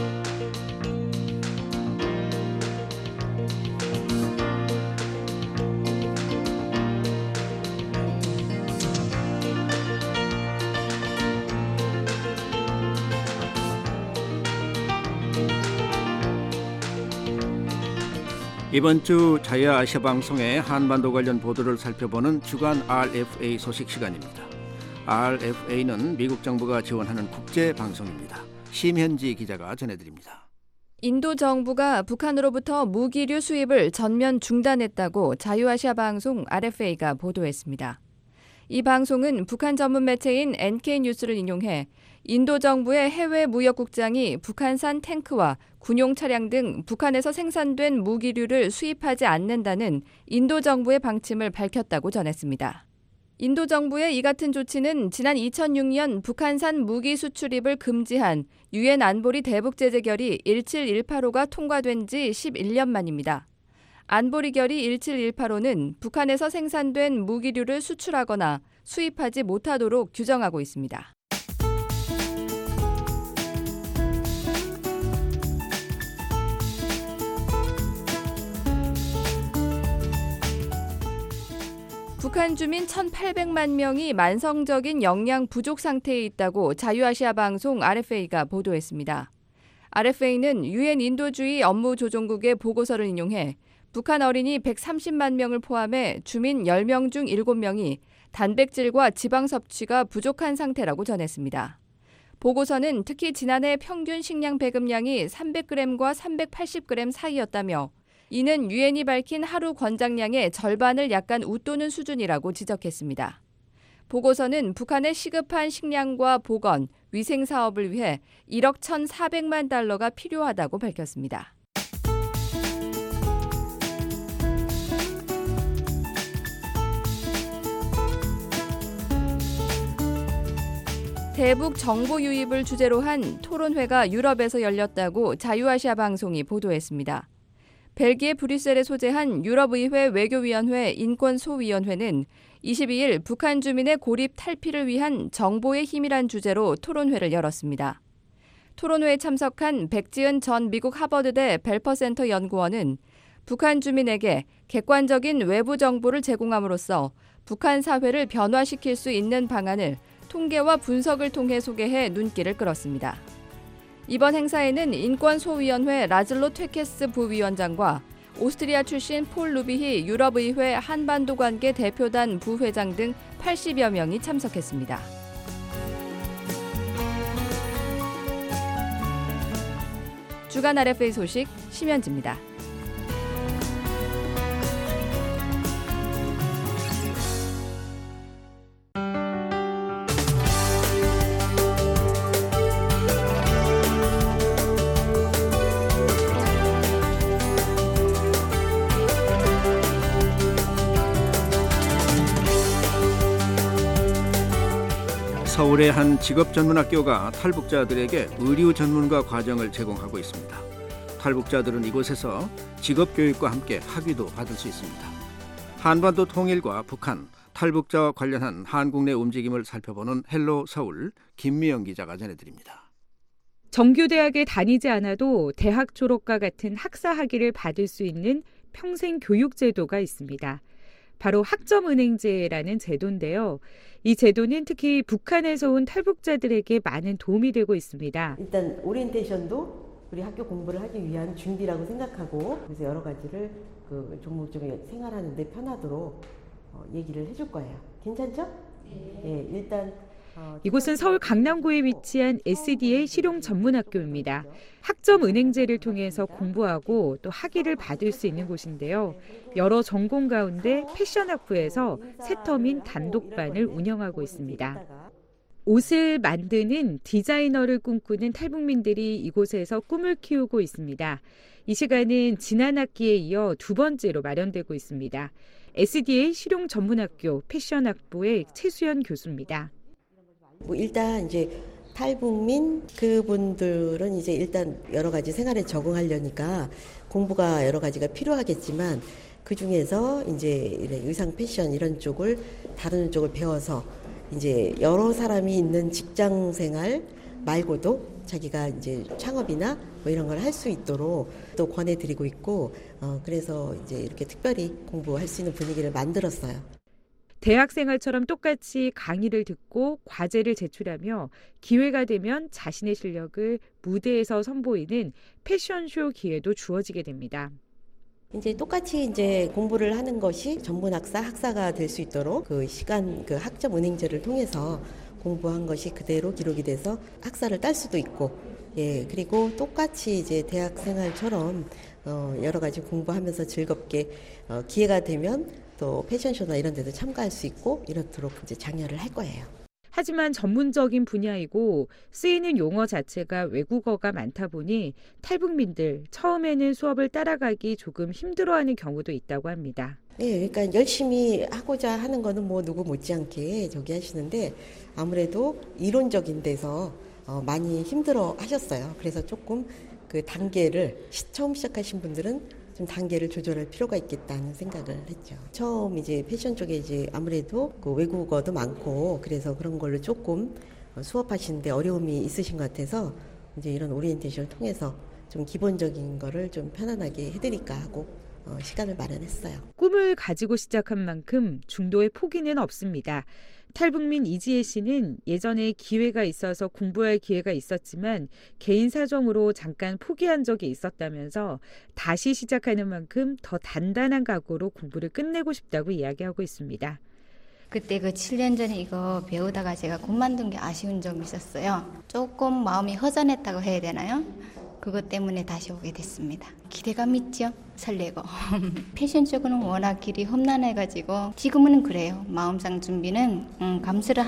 이번 주 자유아시아 방송의 한반도 관련 보도를 살펴보는 주간 RFA 소식 시간입니다. RFA는 미국 정부가 지원하는 국제 방송입니다. 심현지 기자가 전해드립니다. 인도 정부가 북한으로부터 무기류 수입을 전면 중단했다고 자유아시아 방송 RFA가 보도했습니다. 이 방송은 북한 전문 매체인 NK뉴스를 인용해 인도 정부의 해외 무역국장이 북한산 탱크와 군용 차량 등 북한에서 생산된 무기류를 수입하지 않는다는 인도 정부의 방침을 밝혔다고 전했습니다. 인도 정부의 이 같은 조치는 지난 2006년 북한산 무기 수출입을 금지한 유엔 안보리 대북 제재 결의 17185가 통과된 지 11년 만입니다. 안보리 결의 17185는 북한에서 생산된 무기류를 수출하거나 수입하지 못하도록 규정하고 있습니다. 북한 주민 1,800만 명이 만성적인 영양 부족 상태에 있다고 자유아시아 방송 RFA가 보도했습니다. RFA는 유엔 인도주의 업무조정국의 보고서를 인용해 북한 어린이 130만 명을 포함해 주민 10명 중 7명이 단백질과 지방 섭취가 부족한 상태라고 전했습니다. 보고서는 특히 지난해 평균 식량 배급량이 300g과 380g 사이였다며 이는 유엔이 밝힌 하루 권장량의 절반을 약간 웃도는 수준이라고 지적했습니다. 보고서는 북한의 시급한 식량과 보건, 위생 사업을 위해 1억 1,400만 달러가 필요하다고 밝혔습니다. 대북 정보 유입을 주제로 한 토론회가 유럽에서 열렸다고 자유아시아 방송이 보도했습니다. 벨기에 브뤼셀에 소재한 유럽의회 외교위원회 인권소위원회는 22일 북한 주민의 고립 탈피를 위한 정보의 힘이란 주제로 토론회를 열었습니다. 토론회에 참석한 백지은 전 미국 하버드대 벨퍼센터 연구원은 북한 주민에게 객관적인 외부 정보를 제공함으로써 북한 사회를 변화시킬 수 있는 방안을 통계와 분석을 통해 소개해 눈길을 끌었습니다. 이번 행사에는 인권소위원회 라즐로 퇴케스 부위원장과 오스트리아 출신 폴 루비히 유럽의회 한반도 관계 대표단 부회장 등 80여 명이 참석했습니다. 주간 RFA 소식 심현지입니다. 서울의 한 직업전문학교가 탈북자들에게 의류 전문가 과정을 제공하고 있습니다. 탈북자들은 이곳에서 직업교육과 함께 학위도 받을 수 있습니다. 한반도 통일과 북한, 탈북자와 관련한 한국 내 움직임을 살펴보는 헬로 서울 김미영 기자가 전해드립니다. 정규대학에 다니지 않아도 대학 졸업과 같은 학사 학위를 받을 수 있는 평생 교육 제도가 있습니다. 바로 학점은행제라는 제도인데요. 이 제도는 특히 북한에서 온 탈북자들에게 많은 도움이 되고 있습니다. 일단 오리엔테이션도 우리 학교 공부를 하기 위한 준비라고 생각하고 그래서 여러 가지를 그 종목 중에 생활하는 데 편하도록 얘기를 해줄 거예요. 괜찮죠? 네. 일단 이곳은 서울 강남구에 위치한 SDA 실용전문학교입니다. 학점은행제를 통해서 공부하고 또 학위를 받을 수 있는 곳인데요. 여러 전공 가운데 패션학부에서 새 터민 단독반을 운영하고 있습니다. 옷을 만드는 디자이너를 꿈꾸는 탈북민들이 이곳에서 꿈을 키우고 있습니다. 이 시간은 지난 학기에 이어 두 번째로 마련되고 있습니다. SDA 실용전문학교 패션학부의 최수연 교수입니다. 일단 이제 탈북민 그분들은 이제 일단 여러 가지 생활에 적응하려니까 공부가 여러 가지가 필요하겠지만 그 중에서 이제 의상 패션 이런 쪽을 다루는 쪽을 배워서 이제 여러 사람이 있는 직장 생활 말고도 자기가 이제 창업이나 뭐 이런 걸 할 수 있도록 또 권해드리고 있고 그래서 이제 이렇게 특별히 공부할 수 있는 분위기를 만들었어요. 대학 생활처럼 똑같이 강의를 듣고 과제를 제출하며 기회가 되면 자신의 실력을 무대에서 선보이는 패션쇼 기회도 주어지게 됩니다. 이제 똑같이 이제 공부를 하는 것이 전문학사, 학사가 될 수 있도록 그 시간, 그 학점은행제를 통해서 공부한 것이 그대로 기록이 돼서 학사를 딸 수도 있고, 예, 그리고 똑같이 이제 대학 생활처럼 여러 가지 공부하면서 즐겁게 기회가 되면 또 패션쇼나 이런 데도 참가할 수 있고 이렇도록 이제 장려를 할 거예요. 하지만 전문적인 분야이고 쓰이는 용어 자체가 외국어가 많다 보니 탈북민들 처음에는 수업을 따라가기 조금 힘들어하는 경우도 있다고 합니다. 네, 그러니까 열심히 하고자 하는 거는 뭐 누구 못지않게 저기 하시는데 아무래도 이론적인 데서 많이 힘들어 하셨어요. 그래서 조금 그 단계를 처음 시작하신 분들은 좀 단계를 조절할 필요가 있겠다는 생각을 했죠. 처음 이제 패션 쪽에 이제 아무래도 그 외국어도 많고 그래서 그런 걸로 조금 수업하시는데 어려움이 있으신 것 같아서 이제 이런 오리엔테이션을 통해서 좀 기본적인 거를 좀 편안하게 해드릴까 하고 시간을 마련했어요. 꿈을 가지고 시작한 만큼 중도의 포기는 없습니다. 탈북민 이지혜 씨는 예전에 기회가 있어서 공부할 기회가 있었지만 개인 사정으로 잠깐 포기한 적이 있었다면서 다시 시작하는 만큼 더 단단한 각오로 공부를 끝내고 싶다고 이야기하고 있습니다. 그때 그 7년 전에 이거 배우다가 제가 그만둔 게 아쉬운 점이 있었어요. 조금 마음이 허전했다고 해야 되나요? 그것 때문에 다시 오게 됐습니다. 기대감 있죠? 설레고. 패션 쪽은 워낙 길이 험난해가지고 지금은 그래요. 마음상 준비는 감수를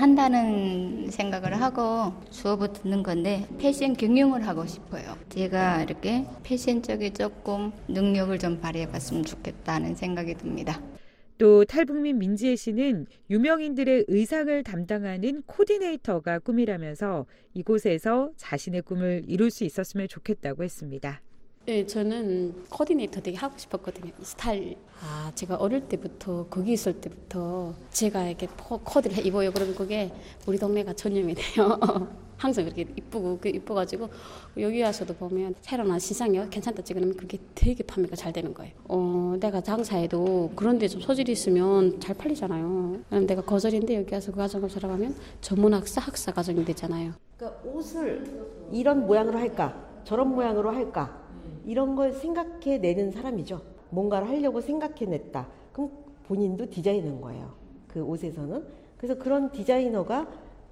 한다는 생각을 하고 수업을 듣는 건데 패션 경영을 하고 싶어요. 제가 이렇게 패션 쪽에 조금 능력을 좀 발휘해봤으면 좋겠다는 생각이 듭니다. 또 탈북민 민지혜 씨는 유명인들의 의상을 담당하는 코디네이터가 꿈이라면서 이곳에서 자신의 꿈을 이룰 수 있었으면 좋겠다고 했습니다. 네, 저는 코디네이터 되게 하고 싶었거든요. 이 스타일. 제가 어릴 때부터 거기 있을 때부터 제가 이렇게 코디를 입어요. 그러면 그게 우리 동네가 전염이 돼요. 항상 그렇게 이뻐가지고 여기 와서도 보면 새로 나온 시장이 괜찮다 찍으면 그게 되게 판매가 잘 되는 거예요. 내가 장사해도 그런 데 좀 소질이 있으면 잘 팔리잖아요. 그럼 내가 거절인데 여기 와서 그 과정을 들어가면 전문학사, 학사 과정이 되잖아요. 그러니까 옷을 이런 모양으로 할까, 저런 모양으로 할까 이런 걸 생각해내는 사람이죠. 뭔가를 하려고 생각해냈다. 그럼 본인도 디자이너인 거예요. 그 옷에서는. 그래서 그런 디자이너가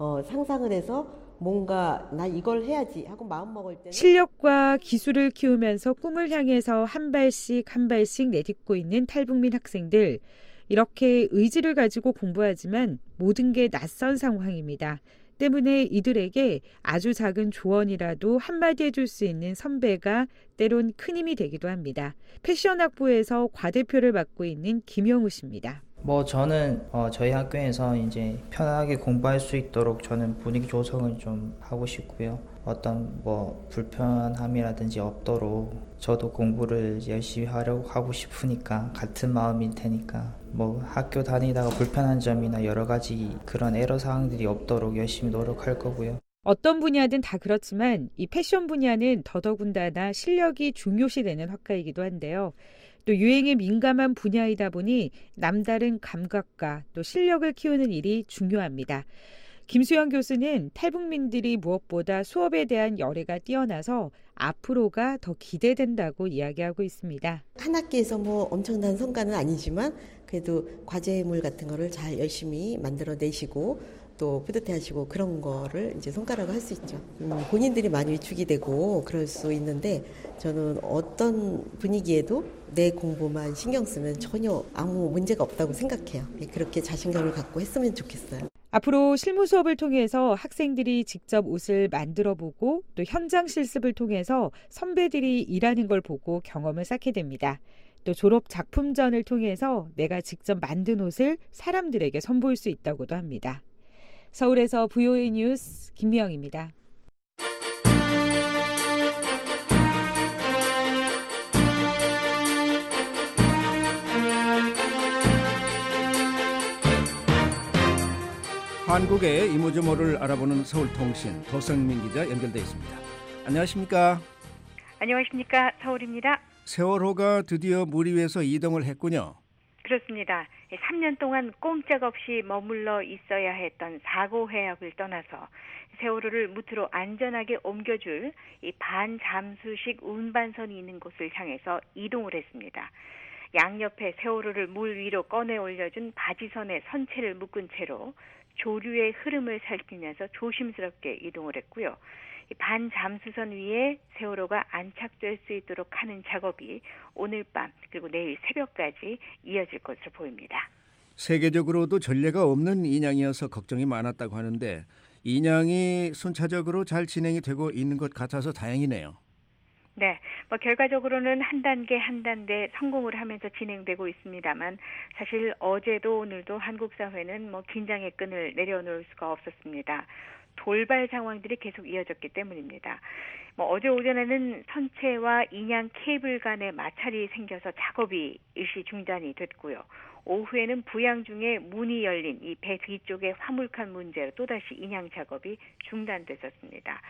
상상을 해서 뭔가 나 이걸 해야지 하고 마음먹을 때는 실력과 기술을 키우면서 꿈을 향해서 한 발씩 내딛고 있는 탈북민 학생들. 이렇게 의지를 가지고 공부하지만 모든 게 낯선 상황입니다. 때문에 이들에게 아주 작은 조언이라도 한마디 해줄 수 있는 선배가 때론 큰 힘이 되기도 합니다. 패션학부에서 과대표를 맡고 있는 김영우 씨입니다. 저는 저희 학교에서 이제 편하게 공부할 수 있도록 저는 분위기 조성을 좀 하고 싶고요. 어떤 불편함이라든지 없도록 저도 공부를 열심히 하고 싶으니까 같은 마음일 테니까 학교 다니다가 불편한 점이나 여러 가지 그런 애로사항들이 없도록 열심히 노력할 거고요. 어떤 분야든 다 그렇지만 이 패션 분야는 더더군다나 실력이 중요시되는 학과이기도 한데요. 또 유행에 민감한 분야이다 보니 남다른 감각과 또 실력을 키우는 일이 중요합니다. 김수영 교수는 탈북민들이 무엇보다 수업에 대한 열애가 뛰어나서 앞으로가 더 기대된다고 이야기하고 있습니다. 한 학기에서 엄청난 성과는 아니지만 그래도 과제물 같은 거를 잘 열심히 만들어내시고 또 뿌듯해하시고 그런 거를 이제 손가락을 할 수 있죠. 본인들이 많이 위축이 되고 그럴 수 있는데 저는 어떤 분위기에도 내 공부만 신경 쓰면 전혀 아무 문제가 없다고 생각해요. 그렇게 자신감을 갖고 했으면 좋겠어요. 앞으로 실무 수업을 통해서 학생들이 직접 옷을 만들어 보고 또 현장 실습을 통해서 선배들이 일하는 걸 보고 경험을 쌓게 됩니다. 또 졸업 작품전을 통해서 내가 직접 만든 옷을 사람들에게 선보일 수 있다고도 합니다. 서울에서 VOA 뉴스 김미영입니다. 한국의 이모저모를 알아보는 서울통신 도성민 기자 연결돼 있습니다. 안녕하십니까? 안녕하십니까? 서울입니다. 세월호가 드디어 물 위에서 이동을 했군요. 그렇습니다. 3년 동안 꼼짝없이 머물러 있어야 했던 사고 해역을 떠나서 세월호를 무트로 안전하게 옮겨줄 이 반잠수식 운반선이 있는 곳을 향해서 이동을 했습니다. 양옆에 세월호를 물 위로 꺼내 올려준 바지선에 선체를 묶은 채로 조류의 흐름을 살피면서 조심스럽게 이동을 했고요. 반잠수선 위에 세월호가 안착될 수 있도록 하는 작업이 오늘 밤 그리고 내일 새벽까지 이어질 것으로 보입니다. 세계적으로도 전례가 없는 인양이어서 걱정이 많았다고 하는데 인양이 순차적으로 잘 진행이 되고 있는 것 같아서 다행이네요. 네, 결과적으로는 한 단계 한 단계 성공을 하면서 진행되고 있습니다만 사실 어제도 오늘도 한국 사회는 긴장의 끈을 내려놓을 수가 없었습니다. 돌발 상황들이 계속 이어졌기 때문입니다. 어제 오전에는 선체와 인양 케이블 간의 마찰이 생겨서 작업이 일시 중단이 됐고요. 오후에는 부양 중에 문이 열린 이 배 뒤쪽의 화물칸 문제로 또다시 인양 작업이 중단됐었습니다.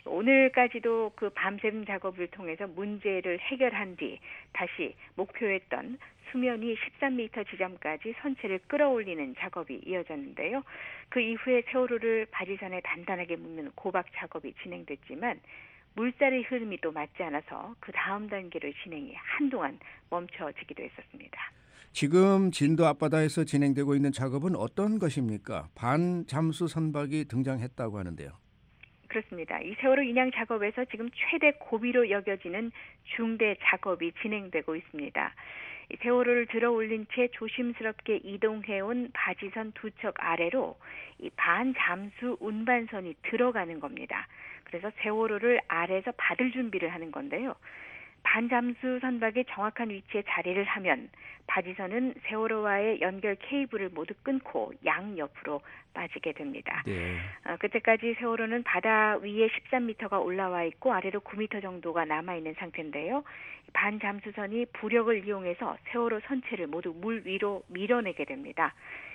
오늘까지도 그 밤샘 작업을 통해서 문제를 해결한 뒤 다시 목표했던 수면이 13m 지점까지 선체를 끌어올리는 작업이 이어졌는데요. 그 이후에 세월호를 바지선에 단단하게 묶는 고박 작업이 진행됐지만 물살의 흐름이 또 맞지 않아서 그 다음 단계로 진행이 한동안 멈춰지기도 했었습니다. 지금 진도 앞바다에서 진행되고 있는 작업은 어떤 것입니까? 반잠수 선박이 등장했다고 하는데요. 그렇습니다. 이 세월호 인양 작업에서 지금 최대 고비로 여겨지는 중대 작업이 진행되고 있습니다. 이 세월호를 들어 올린 채 조심스럽게 이동해온 바지선 두 척 아래로 이 반잠수 운반선이 들어가는 겁니다. 그래서 세월호를 아래에서 받을 준비를 하는 건데요. 반잠수 선박의 정확한 위치에 자리를 하면 바지선은 세월호와의 연결 케이블을 모두 끊고 양옆으로 빠지게 됩니다. 네. 그때까지 세월호는 바다 위에 13m가 올라와 있고 아래로 9m 정도가 남아있는 상태인데요. 반잠수선이 부력을 이용해서 세월호 선체를 모두 물 위로 밀어내게 됩니다.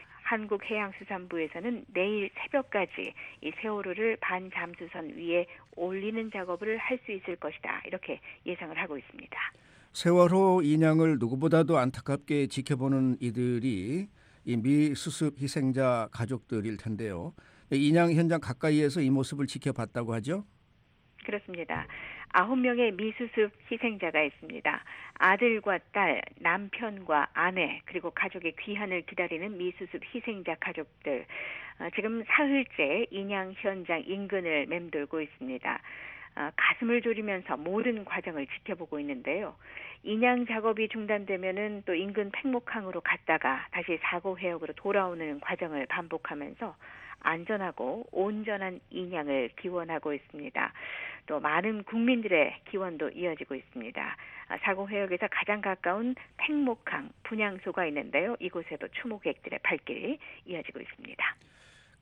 한국해양수산부에서는 내일 새벽까지 이 세월호를 반잠수선 위에 올리는 작업을 할 수 있을 것이다. 이렇게 예상을 하고 있습니다. 세월호 인양을 누구보다도 안타깝게 지켜보는 이들이 이 미수습 희생자 가족들일 텐데요. 인양 현장 가까이에서 이 모습을 지켜봤다고 하죠? 그렇습니다. 9명의 미수습 희생자가 있습니다. 아들과 딸, 남편과 아내, 그리고 가족의 귀환을 기다리는 미수습 희생자 가족들. 지금 사흘째 인양 현장 인근을 맴돌고 있습니다. 가슴을 졸이면서 모든 과정을 지켜보고 있는데요. 인양 작업이 중단되면은 또 인근 팽목항으로 갔다가 다시 사고 해역으로 돌아오는 과정을 반복하면서 안전하고 온전한 인양을 기원하고 있습니다. 또 많은 국민들의 기원도 이어지고 있습니다. 사고 해역에서 가장 가까운 팽목항 분향소가 있는데요. 이곳에도 추모객들의 발길이 이어지고 있습니다.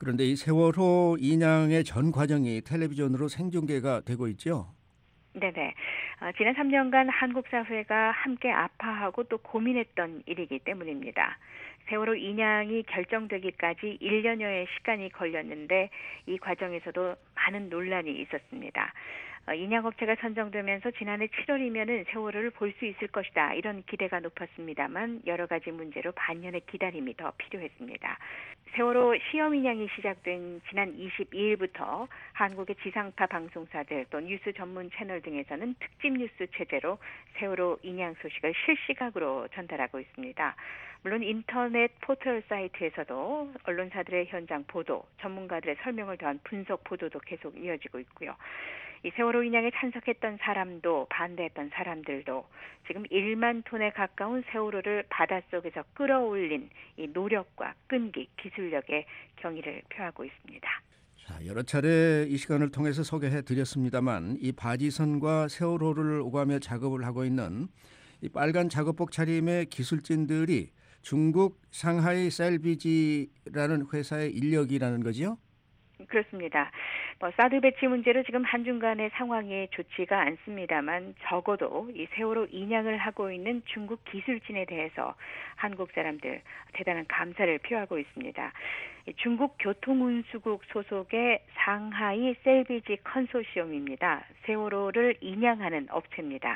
그런데 이 세월호 인양의 전 과정이 텔레비전으로 생중계가 되고 있죠? 네네. 지난 3년간 한국 사회가 함께 아파하고 또 고민했던 일이기 때문입니다. 세월호 인양이 결정되기까지 1년여의 시간이 걸렸는데 이 과정에서도 많은 논란이 있었습니다. 인양업체가 선정되면서 지난해 7월이면은 세월호를 볼 수 있을 것이다. 이런 기대가 높았습니다만 여러 가지 문제로 반년의 기다림이 더 필요했습니다. 세월호 시험 인양이 시작된 지난 22일부터 한국의 지상파 방송사들 또 뉴스 전문 채널 등에서는 특집 뉴스 체제로 세월호 인양 소식을 실시각으로 전달하고 있습니다. 물론 인터넷 포털 사이트에서도 언론사들의 현장 보도, 전문가들의 설명을 더한 분석 보도도 계속 이어지고 있고요. 이 세월호 인양에 참석했던 사람도 반대했던 사람들도 지금 1만 톤에 가까운 세월호를 바닷속에서 끌어올린 이 노력과 끈기, 기술력에 경의를 표하고 있습니다. 자, 여러 차례 이 시간을 통해서 소개해 드렸습니다만 이 바지선과 세월호를 오가며 작업을 하고 있는 이 빨간 작업복 차림의 기술진들이 중국 상하이 셀비지라는 회사의 인력이라는 거죠? 그렇습니다. 사드 배치 문제로 지금 한중 간의 상황이 좋지가 않습니다만 적어도 이 세월호 인양을 하고 있는 중국 기술진에 대해서 한국 사람들 대단한 감사를 표하고 있습니다. 중국 교통운수국 소속의 상하이 셀비지 컨소시엄입니다. 세월호를 인양하는 업체입니다.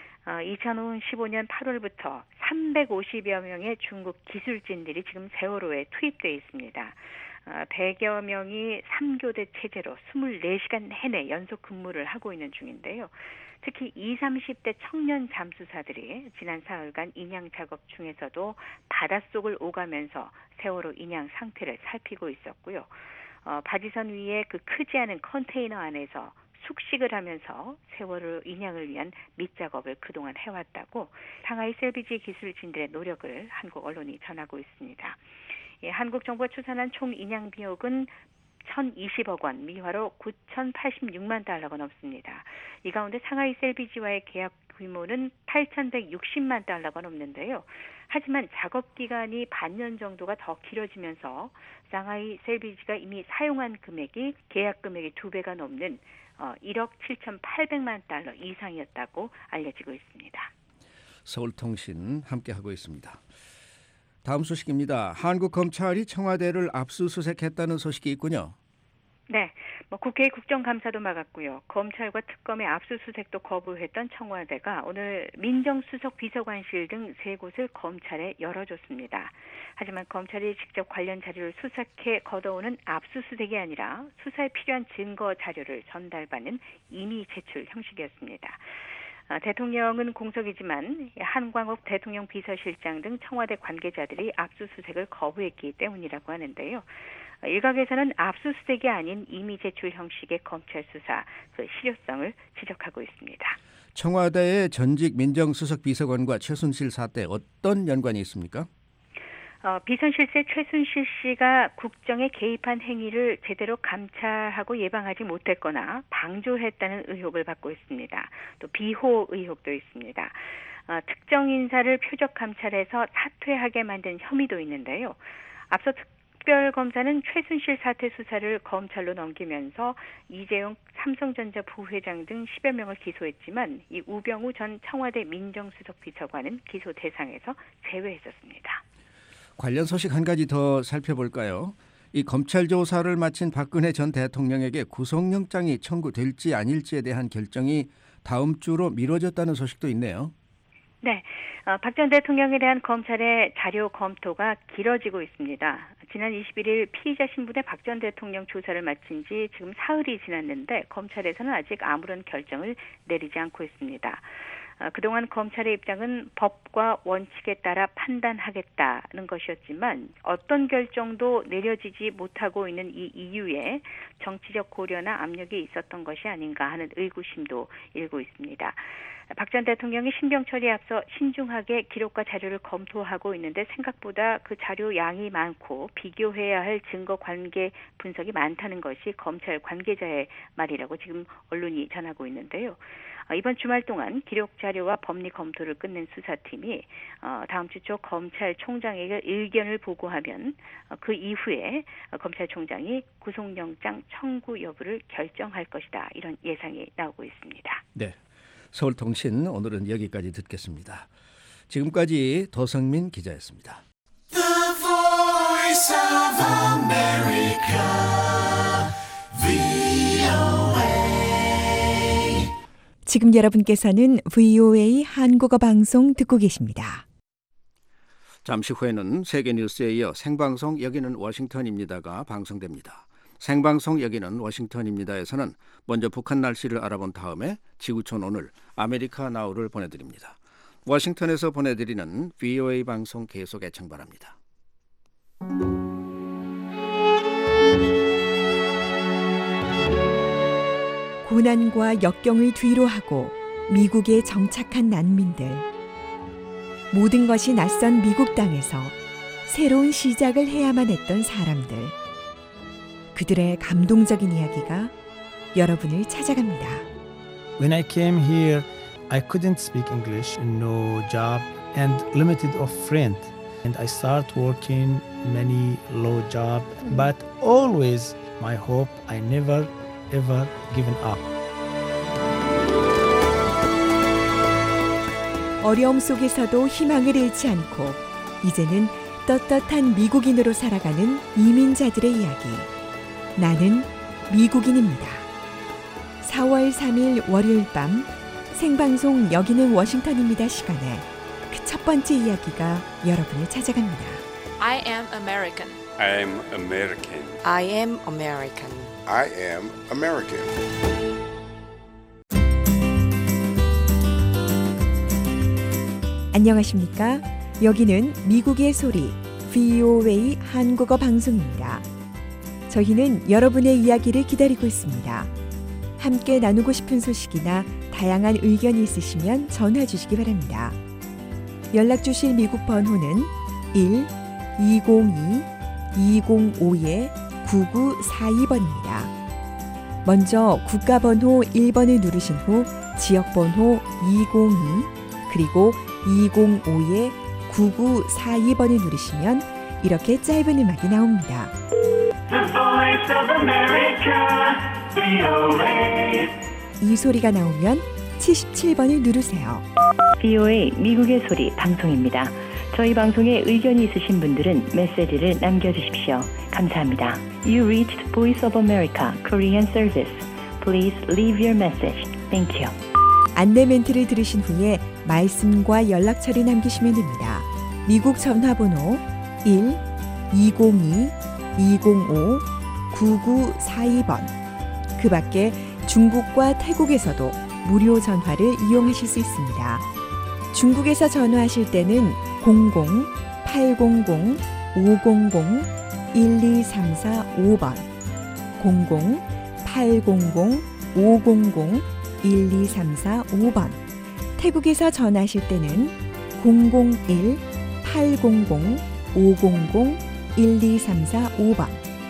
2015년 8월부터 350여 명의 중국 기술진들이 지금 세월호에 투입되어 있습니다. 100여 명이 3교대 체제로 24시간 내내 연속 근무를 하고 있는 중인데요. 특히 20, 30대 청년 잠수사들이 지난 사흘간 인양 작업 중에서도 바닷속을 오가면서 세월호 인양 상태를 살피고 있었고요. 바지선 위에 그 크지 않은 컨테이너 안에서 숙식을 하면서 세월호 인양을 위한 밑작업을 그동안 해왔다고 상하이 셀비지 기술진들의 노력을 한국 언론이 전하고 있습니다. 한국 정부가 추산한 총 인양 비용은 1,020억 원, 미화로 9,086만 달러가 넘습니다. 이 가운데 상하이 셀비지와의 계약 규모는 8,160만 달러가 넘는데요. 하지만 작업 기간이 반년 정도가 더 길어지면서 상하이 셀비지가 이미 사용한 금액이 계약 금액의 2배가 넘는 1억 7,800만 달러 이상이었다고 알려지고 있습니다. 서울통신 함께하고 있습니다. 다음 소식입니다. 한국 검찰이 청와대를 압수수색했다는 소식이 있군요. 네, 국회 국정감사도 막았고요. 검찰과 특검의 압수수색도 거부했던 청와대가 오늘 민정수석 비서관실 등 3곳을 검찰에 열어줬습니다. 하지만 검찰이 직접 관련 자료를 수색해 걷어오는 압수수색이 아니라 수사에 필요한 증거 자료를 전달받는 임의 제출 형식이었습니다. 대통령은 공석이지만 한광욱 대통령 비서실장 등 청와대 관계자들이 압수수색을 거부했기 때문이라고 하는데요. 일각에서는 압수수색이 아닌 임의 제출 형식의 검찰 수사 그 실효성을 지적하고 있습니다. 청와대의 전직 민정수석 비서관과 최순실 사태 어떤 연관이 있습니까? 비선실세 최순실 씨가 국정에 개입한 행위를 제대로 감찰하고 예방하지 못했거나 방조했다는 의혹을 받고 있습니다. 또 비호 의혹도 있습니다. 특정 인사를 표적 감찰해서 사퇴하게 만든 혐의도 있는데요. 앞서 특별검사는 최순실 사태 수사를 검찰로 넘기면서 이재용 삼성전자 부회장 등 10여 명을 기소했지만 이 우병우 전 청와대 민정수석 비서관은 기소 대상에서 제외했었습니다. 관련 소식 한 가지 더 살펴볼까요? 이 검찰 조사를 마친 박근혜 전 대통령에게 구속영장이 청구될지 아닐지에 대한 결정이 다음 주로 미뤄졌다는 소식도 있네요. 네, 박 전 대통령에 대한 검찰의 자료 검토가 길어지고 있습니다. 지난 21일 피의자 신분의 박 전 대통령 조사를 마친 지 지금 사흘이 지났는데 검찰에서는 아직 아무런 결정을 내리지 않고 있습니다. 그동안 검찰의 입장은 법과 원칙에 따라 판단하겠다는 것이었지만 어떤 결정도 내려지지 못하고 있는 이 이유에 정치적 고려나 압력이 있었던 것이 아닌가 하는 의구심도 일고 있습니다. 박 전 대통령이 신병 처리에 앞서 신중하게 기록과 자료를 검토하고 있는데 생각보다 그 자료 양이 많고 비교해야 할 증거 관계 분석이 많다는 것이 검찰 관계자의 말이라고 지금 언론이 전하고 있는데요. 이번 주말 동안 기록 자료와 법리 검토를 끝낸 수사팀이 다음 주 초 검찰총장에게 의견을 보고하면 그 이후에 검찰총장이 구속영장 청구 여부를 결정할 것이다. 이런 예상이 나오고 있습니다. 네, 서울통신 오늘은 여기까지 듣겠습니다. 지금까지 도성민 기자였습니다. The Voice of America, VOA. 지금 여러분께서는 VOA 한국어 방송 듣고 계십니다. 잠시 후에는 세계뉴스에 이어 생방송 여기는 워싱턴입니다가 방송됩니다. 생방송 여기는 워싱턴입니다에서는 먼저 북한 날씨를 알아본 다음에 지구촌 오늘 아메리카 나우를 보내드립니다. 워싱턴에서 보내드리는 VOA 방송 계속 애청 바랍니다. 고난과 역경을 뒤로하고 미국에 정착한 난민들. 모든 것이 낯선 미국 땅에서 새로운 시작을 해야만 했던 사람들. 그들의 감동적인 이야기가 여러분을 찾아갑니다. When I came here, I couldn't speak English, no job, and limited of friend. And I start working many low job, but always my hope, I never ever given up. 어려움 속에서도 희망을 잃지 않고 이제는 떳떳한 미국인으로 살아가는 이민자들의 이야기. 나는 미국인입니다. 4월 3일 월요일 밤 생방송 여기는 워싱턴입니다 시간에 그 첫 번째 이야기가 여러분을 찾아갑니다. I am American. I am American. I am American. I am American. 안녕하십니까? 여기는 미국의 소리 VOA 한국어 방송입니다. 저희는 여러분의 이야기를 기다리고 있습니다. 함께 나누고 싶은 소식이나 다양한 의견이 있으시면 전화 주시기 바랍니다. 연락 주실 미국 번호는 1-202-205-9942번입니다. 먼저 국가번호 1번을 누르신 후 지역번호 202 그리고 205-9942번을 누르시면 이렇게 짧은 음악이 나옵니다. The Voice of America, VOA. 이 소리가 나오면 77번을 누르세요. VOA 미국의 소리 방송입니다. 저희 방송에 의견이 있으신 분들은 메시지를 남겨주십시오. 감사합니다. You reached Voice of America Korean Service. Please leave your message. Thank you. 안내 멘트를 들으신 후에 말씀과 연락처를 남기시면 됩니다. 미국 전화번호 1-202-205-9942번. 그 밖에 중국과 태국에서도 무료 전화를 이용하실 수 있습니다. 중국에서 전화하실 때는 00-800-500-12345번 00-800-500-12345번 태국에서 전화하실 때는 001-800-500-12345번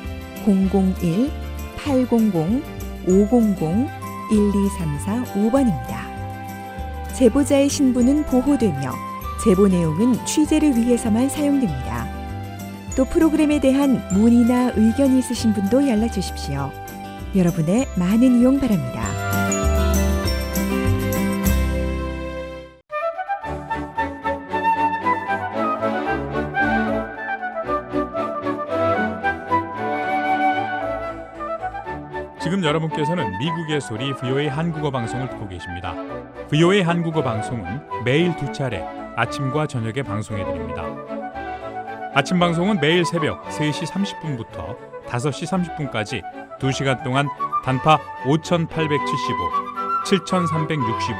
001-800-500-12345번입니다. 제보자의 신분은 보호되며 제보 내용은 취재를 위해서만 사용됩니다. 또 프로그램에 대한 문의나 의견이 있으신 분도 연락 주십시오. 여러분의 많은 이용 바랍니다. 지금 여러분께서는 미국의 소리 VOA 한국어 방송을 듣고 계십니다. VOA 한국어 방송은 매일 두 차례 아침과 저녁에 방송해드립니다. 아침 방송은 매일 새벽 3시 30분부터 5시 30분까지 2시간 동안 단파 5875, 7365,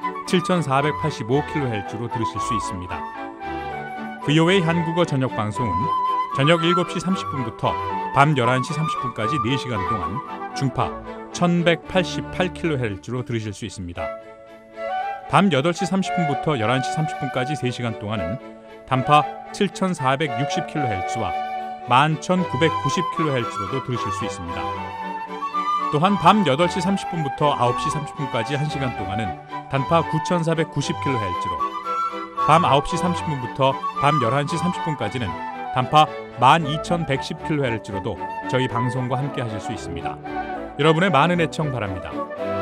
7485kHz로 들으실 수 있습니다. VOA 한국어 저녁 방송은 저녁 7시 30분부터 밤 11시 30분까지 4시간 동안 중파 1188kHz로 들으실 수 있습니다. 밤 8시 30분부터 11시 30분까지 3시간 동안은 단파 7460kHz와 11990kHz로도 들으실 수 있습니다. 또한 밤 8시 30분부터 9시 30분까지 1시간 동안은 단파 9490kHz로 밤 9시 30분부터 밤 11시 30분까지는 단파 12110kHz로도 저희 방송과 함께 하실 수 있습니다. 여러분의 많은 애청 바랍니다.